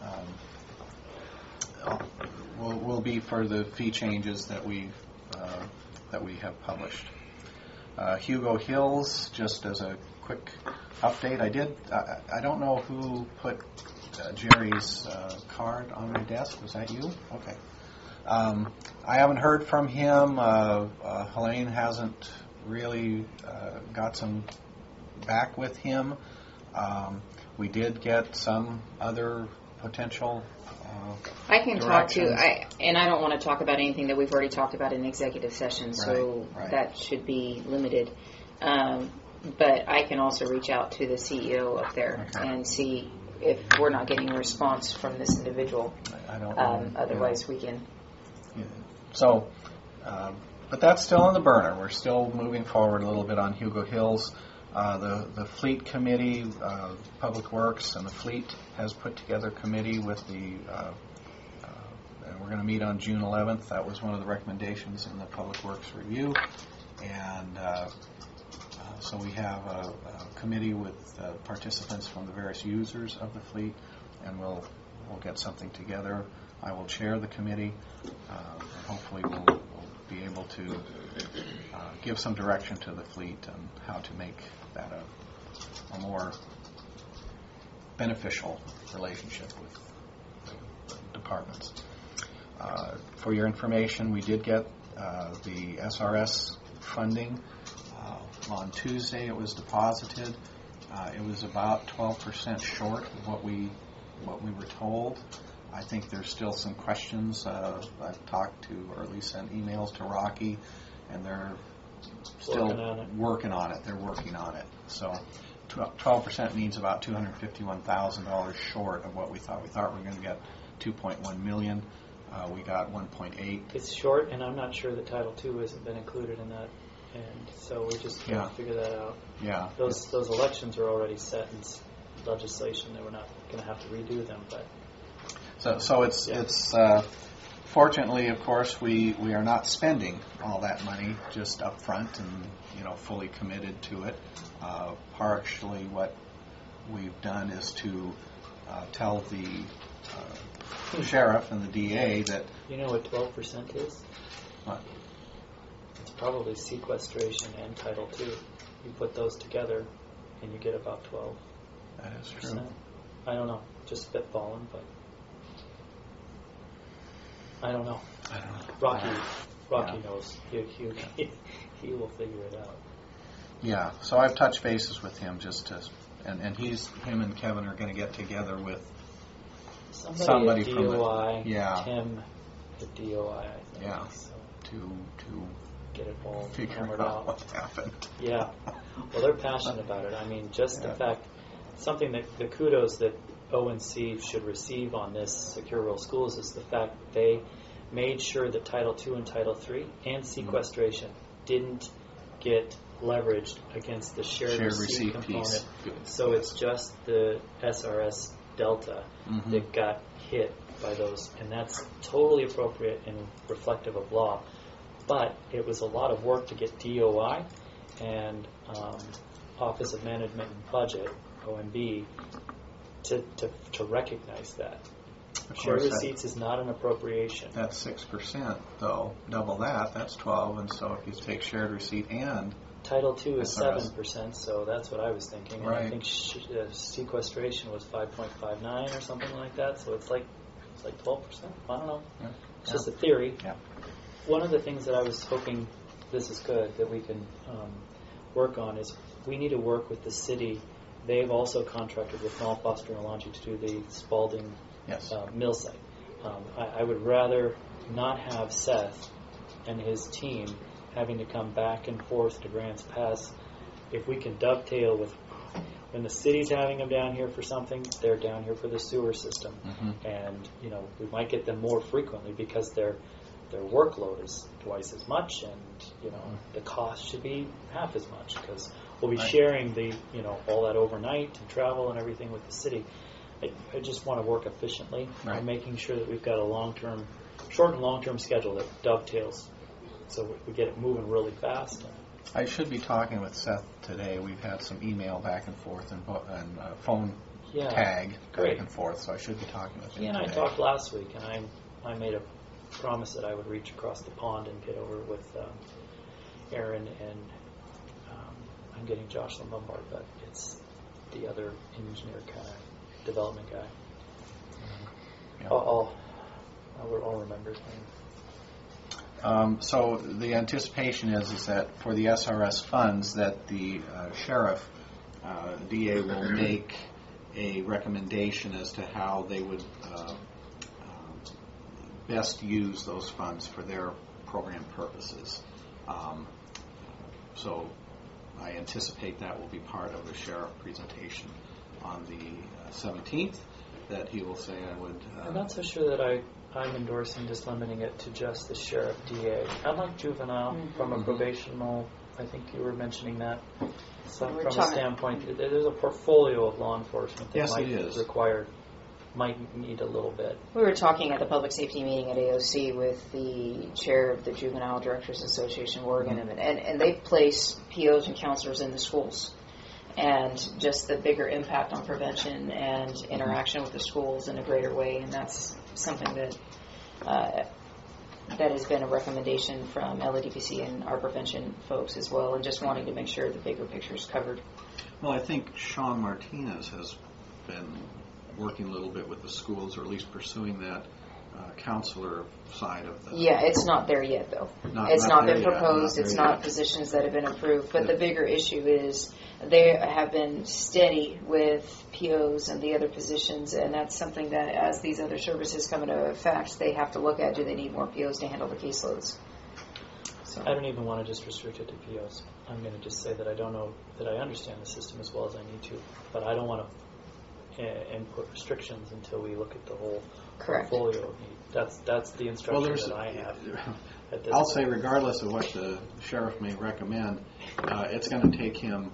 um, will will be for the fee changes that we uh, that we have published. Uh, Hugo Hills, just as a quick update, I did. I, I don't know who put uh, Jerry's uh, card on my desk. Was that you? Okay. Um, I haven't heard from him. Uh, uh, Helene hasn't really uh, got some back with him. Um, we did get some other potential. Uh, I can talk to, Directions. I, and I don't want to talk about anything that we've already talked about in executive session, so Right, right. that should be limited. Um, but I can also reach out to the C E O up there Okay. and see if we're not getting a response from this individual. I don't know. Um, otherwise, we can. Yeah. So, um, but that's still on the burner. We're still moving forward a little bit on Hugo Hills. Uh, the the fleet committee, uh, Public Works, and the fleet has put together a committee with the. Uh, uh, and we're going to meet on June eleventh. That was one of the recommendations in the Public Works review, and uh, uh, so we have a, a committee with uh, participants from the various users of the fleet, and we'll we'll get something together. I will chair the committee, uh, and hopefully we'll, we'll be able to uh, give some direction to the fleet on how to make that a, a more beneficial relationship with the departments. Uh, for your information, we did get uh, the S R S funding. Uh, on Tuesday it was deposited. Uh, it was about twelve percent short of what we what we were told. I think there's still some questions. Uh, I've talked to, or at least sent emails to Rocky, and they're still Working on it. working on it. They're working on it. So twelve percent means about two hundred fifty-one thousand dollars short of what we thought. We thought we were going to get two point one million dollars. Uh, we got one point eight. It's short, and I'm not sure that Title Two hasn't been included in that, and so we're just trying Yeah. to figure that out. Yeah. Those those elections are already set in s- legislation, that we're not going to have to redo them, but So, so it's Yeah. it's uh, fortunately, of course, we, we are not spending all that money just up front and you know fully committed to it. Uh, partially, what we've done is to uh, tell the uh, sheriff and the D A that you know what twelve percent is? what, It's probably sequestration and Title Two. You put those together, and you get about twelve that is true. percent. I don't know, just spitballing, but I don't know. I don't know. Rocky, Rocky Yeah. knows. He, he, he will figure it out. Yeah, so I've touched bases with him just to, and, and he's him and Kevin are going to get together with Somebody, Somebody at from the- D O I, yeah. Tim at D O I, I think. Yeah. So to to get it all figure hammered out out. what happened. Yeah. Well, they're passionate about it. I mean, just Yeah. the fact, something that the kudos that O N C should receive on this Secure Rural Schools is the fact that they made sure that Title two and Title three and sequestration didn't get leveraged against the shared, Shared receipt, receipt component. piece. So it's just the S R S Delta Mhm. that got hit by those, and that's totally appropriate and reflective of law. But it was a lot of work to get D O I and um, Office of Management and Budget, O M B, to, to, to recognize that. Of Shared course, that- receipts is not an appropriation. That's six percent, though. Double that, that's twelve. And so if you take shared receipt and Title two is S R S. seven percent, so that's what I was thinking. And I Right. think sh- uh, sequestration was five point five nine or something like that, so it's like it's like twelve percent. I don't know. Yeah. It's just a theory. Yeah. One of the things that I was hoping, this is good, that we can um, work on is we need to work with the city. They've also contracted with Mall Foster and Alonji to do the Spalding yes, uh, mill site. Um, I, I would rather not have Seth and his team having to come back and forth to Grants Pass. If we can dovetail with when the city's having them down here for something, they're down here for the sewer system, Mhm. and you know we might get them more frequently because their their workload is twice as much, and you know the cost should be half as much because we'll be Right. sharing the you know all that overnight and travel and everything with the city. I, I just want to work efficiently Right. and making sure that we've got a long-term, short and long-term schedule that dovetails, so we, we get it moving really fast. And I should be talking with Seth today. We've had some email back and forth and, bo- and uh, phone yeah, tag great. back and forth, so I should be talking with him He and I today. talked last week, and I I made a promise that I would reach across the pond and get over with um, Aaron, and um, I'm getting Jocelyn Lombard, but it's the other engineer kind of development guy. Yeah. I'll, I'll, I'll, I'll remember his name. Um, so the anticipation is is that for the S R S funds, that the uh, sheriff, uh, D A, will make a recommendation as to how they would uh, um, best use those funds for their program purposes. Um, so I anticipate that will be part of the sheriff presentation on the uh, seventeenth. That he will say I would. Uh, I'm not so sure that I, I'm endorsing just limiting it to just the sheriff D A. I like juvenile Mm-hmm. from a probational, I think you were mentioning that. So We're from a talking- standpoint, there- there's a portfolio of law enforcement that Yes, might it is. require, might need a little bit. We were talking at the public safety meeting at A O C with the chair of the Juvenile Directors Association of Oregon, and, and, and they place P Os and counselors in the schools. And just the bigger impact on prevention and interaction with the schools in a greater way, and that's something that uh, that has been a recommendation from L A D P C and our prevention folks as well, and just wanting to make sure the bigger picture is covered. Well, I think Sean Martinez has been working a little bit with the schools, or at least pursuing that uh, counselor side of the. Yeah, it's not there yet, though. Not- it's not not, there been yet, proposed. not It's there not yet. positions that have been approved. But Yeah. the bigger issue is they have been steady with P Os and the other positions, and that's something that, as these other services come into effect, they have to look at. Do they need more P Os to handle the caseloads? So. I don't even want to just restrict it to P Os. I'm going to just say that I don't know that I understand the system as well as I need to, but I don't want to uh, input restrictions until we look at the whole Correct. portfolio of need. That's that's the Well, instruction there's. that I have. At this I'll point. say, regardless of what the sheriff may recommend, uh, it's going to take him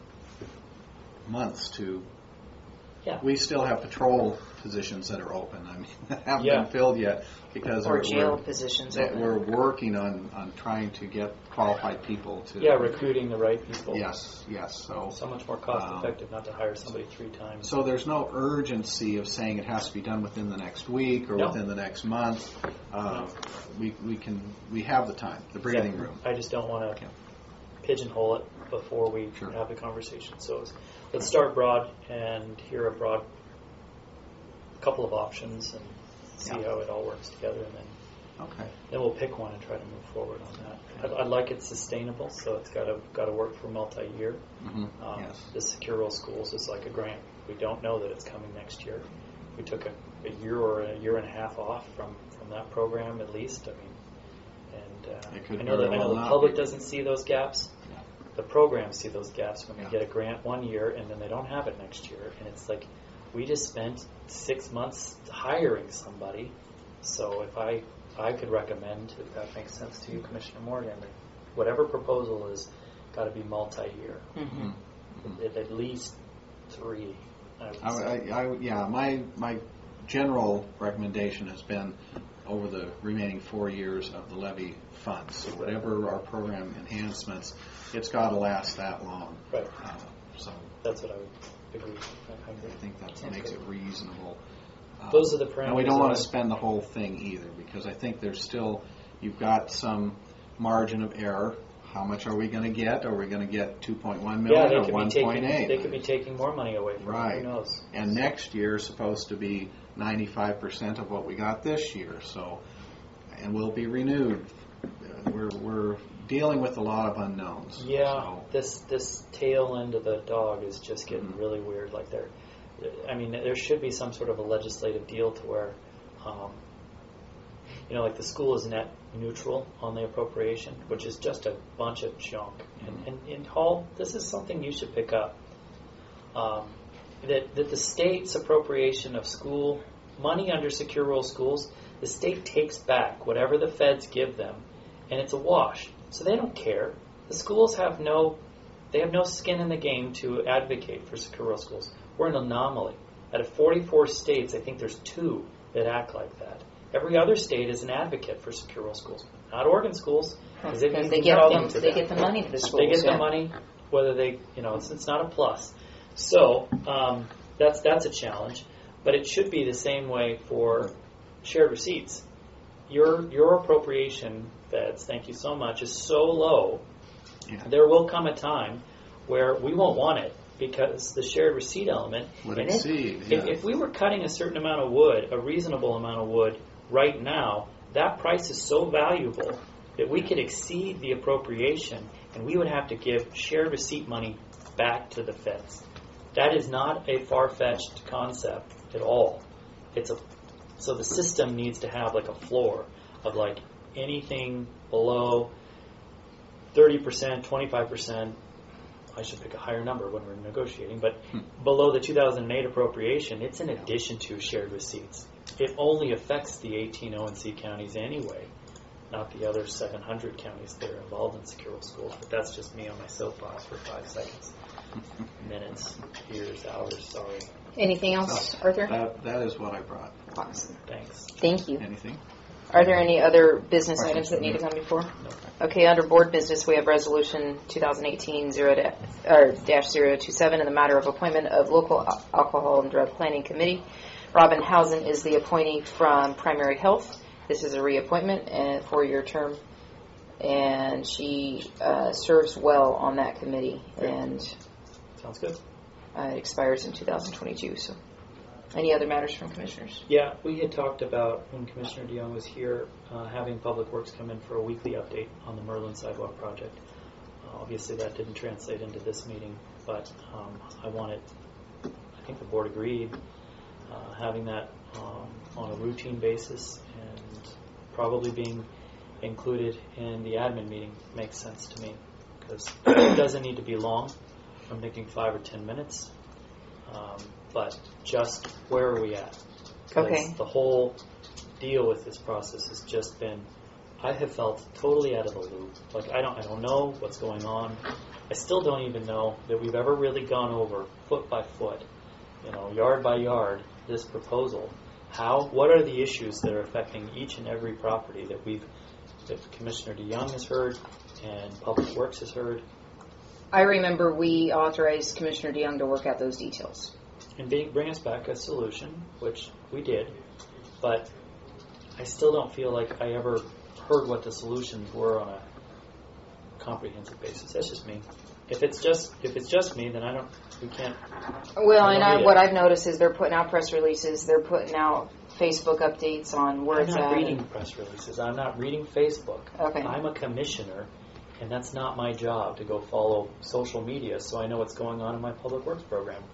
months to. Yeah. We still have patrol positions that are open. I mean, that haven't Yeah. been filled yet because Or we're, jail we're, positions. that open. we're working on, on trying to get qualified people to. Yeah, recruiting the right people. Yes, yes. So. So much more cost Um, effective not to hire somebody three times. So there's no urgency of saying it has to be done within the next week or No. within the next month. Uh, we we can we have the time, the breathing room. I just don't want to Okay. pigeonhole it before we Sure. have the conversation. So it's- let's start broad and hear a broad couple of options and see Yeah. how it all works together, and then Okay. then we'll pick one and try to move forward on that. I'd, I'd like it sustainable, so it's got to got to work for multi-year. hmm Um, yes. The Secure Rural Schools is like a grant. We don't know that it's coming next year. We took a, a year or a year and a half off from, from that program at least. I mean, and uh, It could I know that very I know well the not public be. doesn't see those gaps. Yeah. The programs see those gaps when Yeah. they get a grant one year and then they don't have it next year, and it's like we just spent six months hiring somebody. So if I I could recommend, if that makes sense to you, Commissioner Morgan, that whatever proposal is got to be multi-year, Mm-hmm. at, at least three. I would I, say. I, I, yeah, my my general recommendation has been over the remaining four years of the levy funds. So whatever our program enhancements, it's got to last that long. Right. Uh, so That's what I would agree. I I agree. think that makes it reasonable. Uh, Those are the parameters. And we don't want I- to spend the whole thing either, because I think there's still, you've got some margin of error. How much are we going to get? Are we going to get two point one Yeah, million they or could be one point taking eight? they could be taking more money away from it. Right. Who knows? And next year is supposed to be ninety-five percent of what we got this year. So, and we'll be renewed. Uh, We're we're dealing with a lot of unknowns. Yeah, So, this this tail end of the dog is just getting Mhm. really weird. Like there, I mean, there should be some sort of a legislative deal to where, um, you know, like the school is net neutral on the appropriation, which is just a bunch of junk. And, and, and Hall, this is something you should pick up. Um, that that the state's appropriation of school money under secure rural schools, the state takes back whatever the feds give them, and it's a wash. So they don't care. The schools have no, they have no skin in the game to advocate for secure rural schools. We're an anomaly. Out of forty-four states, I think there's two that act like that. Every other state is an advocate for secure rural schools. Not Oregon schools, because they, Because they get nothing the to they them. get the money to the schools. They get yeah. the money, whether they, you know, it's, it's not a plus. So um, that's that's a challenge, but it should be the same way for shared receipts. Your your appropriation, feds, thank you so much, is so low. Yeah. There will come a time where we won't want it because the shared receipt element. Would and if- exceed, If, yeah. if we were cutting a certain amount of wood, a reasonable amount of wood, right now, that price is so valuable that we could exceed the appropriation and we would have to give shared receipt money back to the feds. That is not a far-fetched concept at all. It's a so the system needs to have like a floor of like anything below thirty percent, twenty-five percent. I should pick a higher number when we're negotiating, but below the two thousand eight appropriation, it's in addition to shared receipts. It only affects the eighteen O and C counties anyway, not the other seven hundred counties that are involved in secure schools. But that's just me on my soapbox for five seconds. Minutes, years, hours, sorry. Anything else, Arthur? That that is what I brought. Awesome. Thanks. Thank you. Anything? Are there any other business Questions items that from need to you? come before? No. Okay, under board business, we have resolution twenty eighteen zero da- or dash zero two seven in the matter of appointment of local al- alcohol and drug planning committee. Robin Housen is the appointee from Primary Health. This is a reappointment and four-year term, and she uh, serves well on that committee, and Sounds good. uh, it expires in two thousand twenty-two. So, any other matters from commissioners? Yeah, we had talked about when Commissioner DeYoung was here, uh, having Public Works come in for a weekly update on the Merlin Sidewalk project. Uh, obviously, that didn't translate into this meeting, but um, I wanted, I think the board agreed, uh, having that um, on a routine basis and probably being included in the admin meeting makes sense to me because it doesn't need to be long. I'm thinking five or ten minutes. Um, but just where are we at? 'Cause Okay. the whole deal with this process has just been, I have felt totally out of the loop. Like I don't, I don't know what's going on. I still don't even know that we've ever really gone over foot by foot, you know, yard by yard, this proposal. How? What are the issues that are affecting each and every property that we've, that Commissioner DeYoung has heard and Public Works has heard, I remember we authorized Commissioner DeYoung to work out those details. and being, bring us back a solution, which we did, but I still don't feel like I ever heard what the solutions were on a comprehensive basis. That's just me. If it's just if it's just me, then I don't. We can't. Well, I and don't I, read what it. I've noticed is they're putting out press releases, they're putting out Facebook updates on where I'm it's not at. reading press releases. I'm not reading Facebook. Okay. I'm a commissioner, and that's not my job to go follow social media so I know what's going on in my public works program.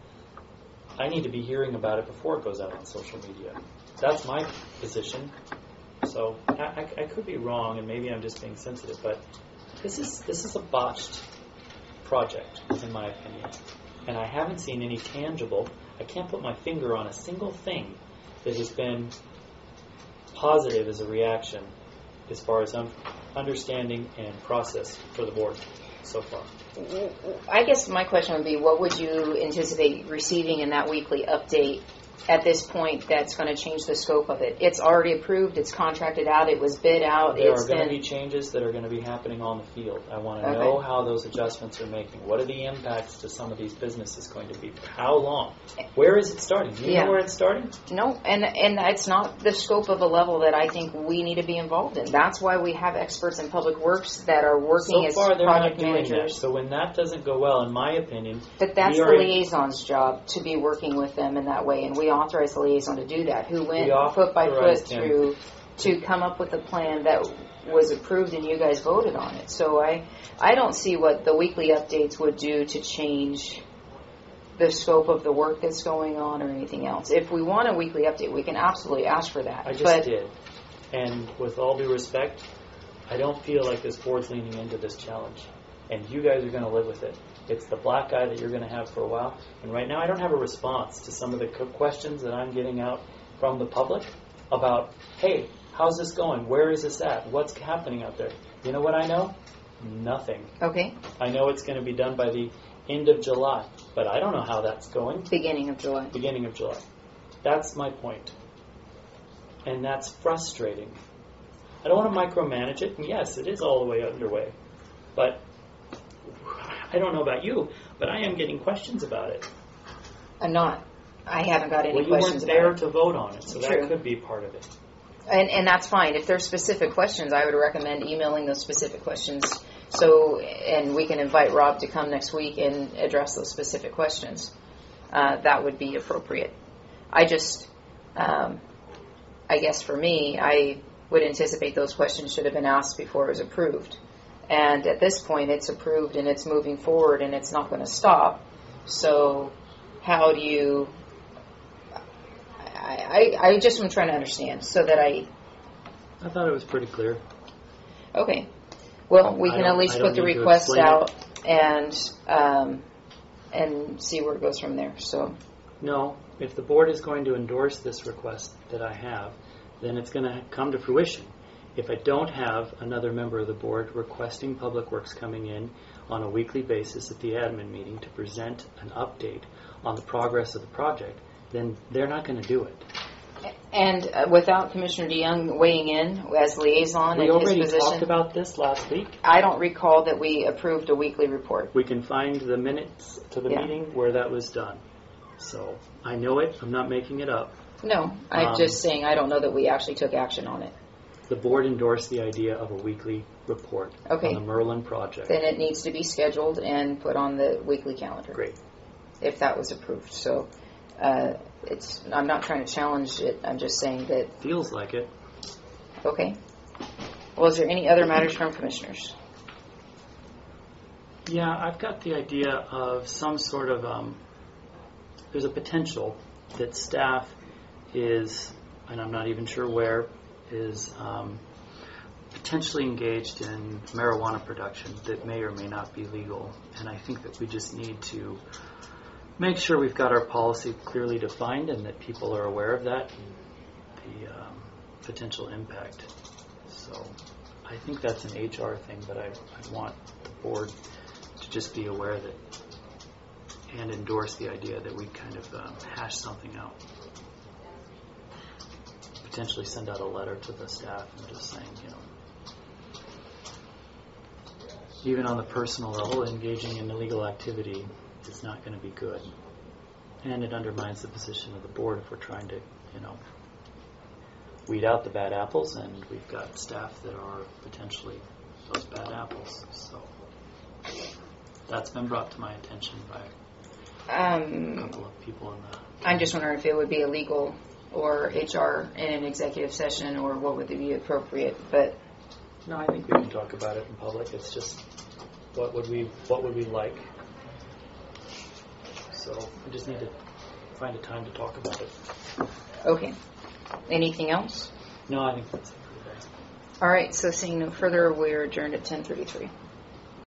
I need to be hearing about it before it goes out on social media. That's my position. So I, I, I could be wrong, and maybe I'm just being sensitive, but this is this is a botched project, in my opinion. And I haven't seen any tangible. I can't put my finger on a single thing that has been positive as a reaction as far as un- understanding and process for the board so far? I guess my question would be, what would you anticipate receiving in that weekly update at this point that's going to change the scope of it? It's already approved, it's contracted out, it was bid out. There it's are going to been... be changes that are going to be happening on the field. I want to Okay. know how those adjustments are making. What are the impacts to some of these businesses going to be? How long? Where is it starting? Do you Yeah. know where it's starting? No, and and it's not the scope of a level that I think we need to be involved in. That's why we have experts in public works that are working So as far, they're not project doing that. managers. So when that doesn't go well, in my opinion, But that's we the are- liaison's job, to be working with them in that way, and we authorize the liaison to do that, who went We foot by foot authorized him. through to come up with a plan that was approved and you guys voted on it. So I, I don't see what the weekly updates would do to change the scope of the work that's going on or anything else. If we want a weekly update, we can absolutely ask for that. I just but did. And with all due respect, I don't feel like this board's leaning into this challenge. And you guys are going to live with it. It's the black eye that you're going to have for a while. And right now I don't have a response to some of the co- questions that I'm getting out from the public about, hey, how's this going? Where is this at? What's happening out there? You know what I know? Nothing. Okay, I know it's going to be done by the end of July, but I don't know how that's going. beginning of July. Beginning of July. That's my point. And that's frustrating. I don't want to micromanage it, and yes, it is all the way underway. But I don't know about you, but I am getting questions about it. I'm not. I haven't got any Well, you questions weren't there about it. to vote on it, so True. that could be part of it. And, and that's fine. If there's specific questions, I would recommend emailing those specific questions. So, and we can invite Rob to come next week and address those specific questions. Uh, that would be appropriate. I just, um, I guess for me, I would anticipate those questions should have been asked before it was approved. And at this point, it's approved and it's moving forward and it's not going to stop. So, how do you? I, I, I just am trying to understand so that I. I thought it was pretty clear. Okay. Well, we I can don't- at least I don't put the need to request explain it. out and um, and see where it goes from there. So, No, if the board is going to endorse this request that I have, then it's going to come to fruition. If I don't have another member of the board requesting Public Works coming in on a weekly basis at the admin meeting to present an update on the progress of the project, then they're not going to do it. and uh, without Commissioner DeYoung weighing in as liaison We in his already position, talked about this last week. I don't recall that we approved a weekly report. We can find the minutes to the Yeah. meeting where that was done. So I know it. I'm not making it up. No, I'm Um, just saying I don't know that we actually took action on it. The board endorsed the idea of a weekly report Okay. on the Merlin project. Then it needs to be scheduled and put on the weekly calendar. Great. If that was approved. So, uh, it's. I'm not trying to challenge it. I'm just saying that. Feels like it. Okay. Well, is there any other matters from commissioners? Yeah, I've got the idea of some sort of, um, there's a potential that staff is, and I'm not even sure where, is um, potentially engaged in marijuana production that may or may not be legal. And I think that we just need to make sure we've got our policy clearly defined and that people are aware of that and the um, potential impact. So I think that's an H R thing, but I, I want the board to just be aware that and endorse the idea that we kind of um, hash something out. Potentially send out a letter to the staff and just saying, you know, even on the personal level, engaging in illegal activity is not going to be good. And it undermines the position of the board if we're trying to, you know, weed out the bad apples, and we've got staff that are potentially those bad apples. So that's been brought to my attention by a Um, couple of people in the... I'm just wondering if it would be illegal or H R in an executive session, or what would be appropriate. But No, I think we can talk about it in public. It's just what would we what would we like. So we just need to find a time to talk about it. okay. Anything else? No, I think that's it for today. All right. So seeing no further, we're adjourned at ten thirty-three.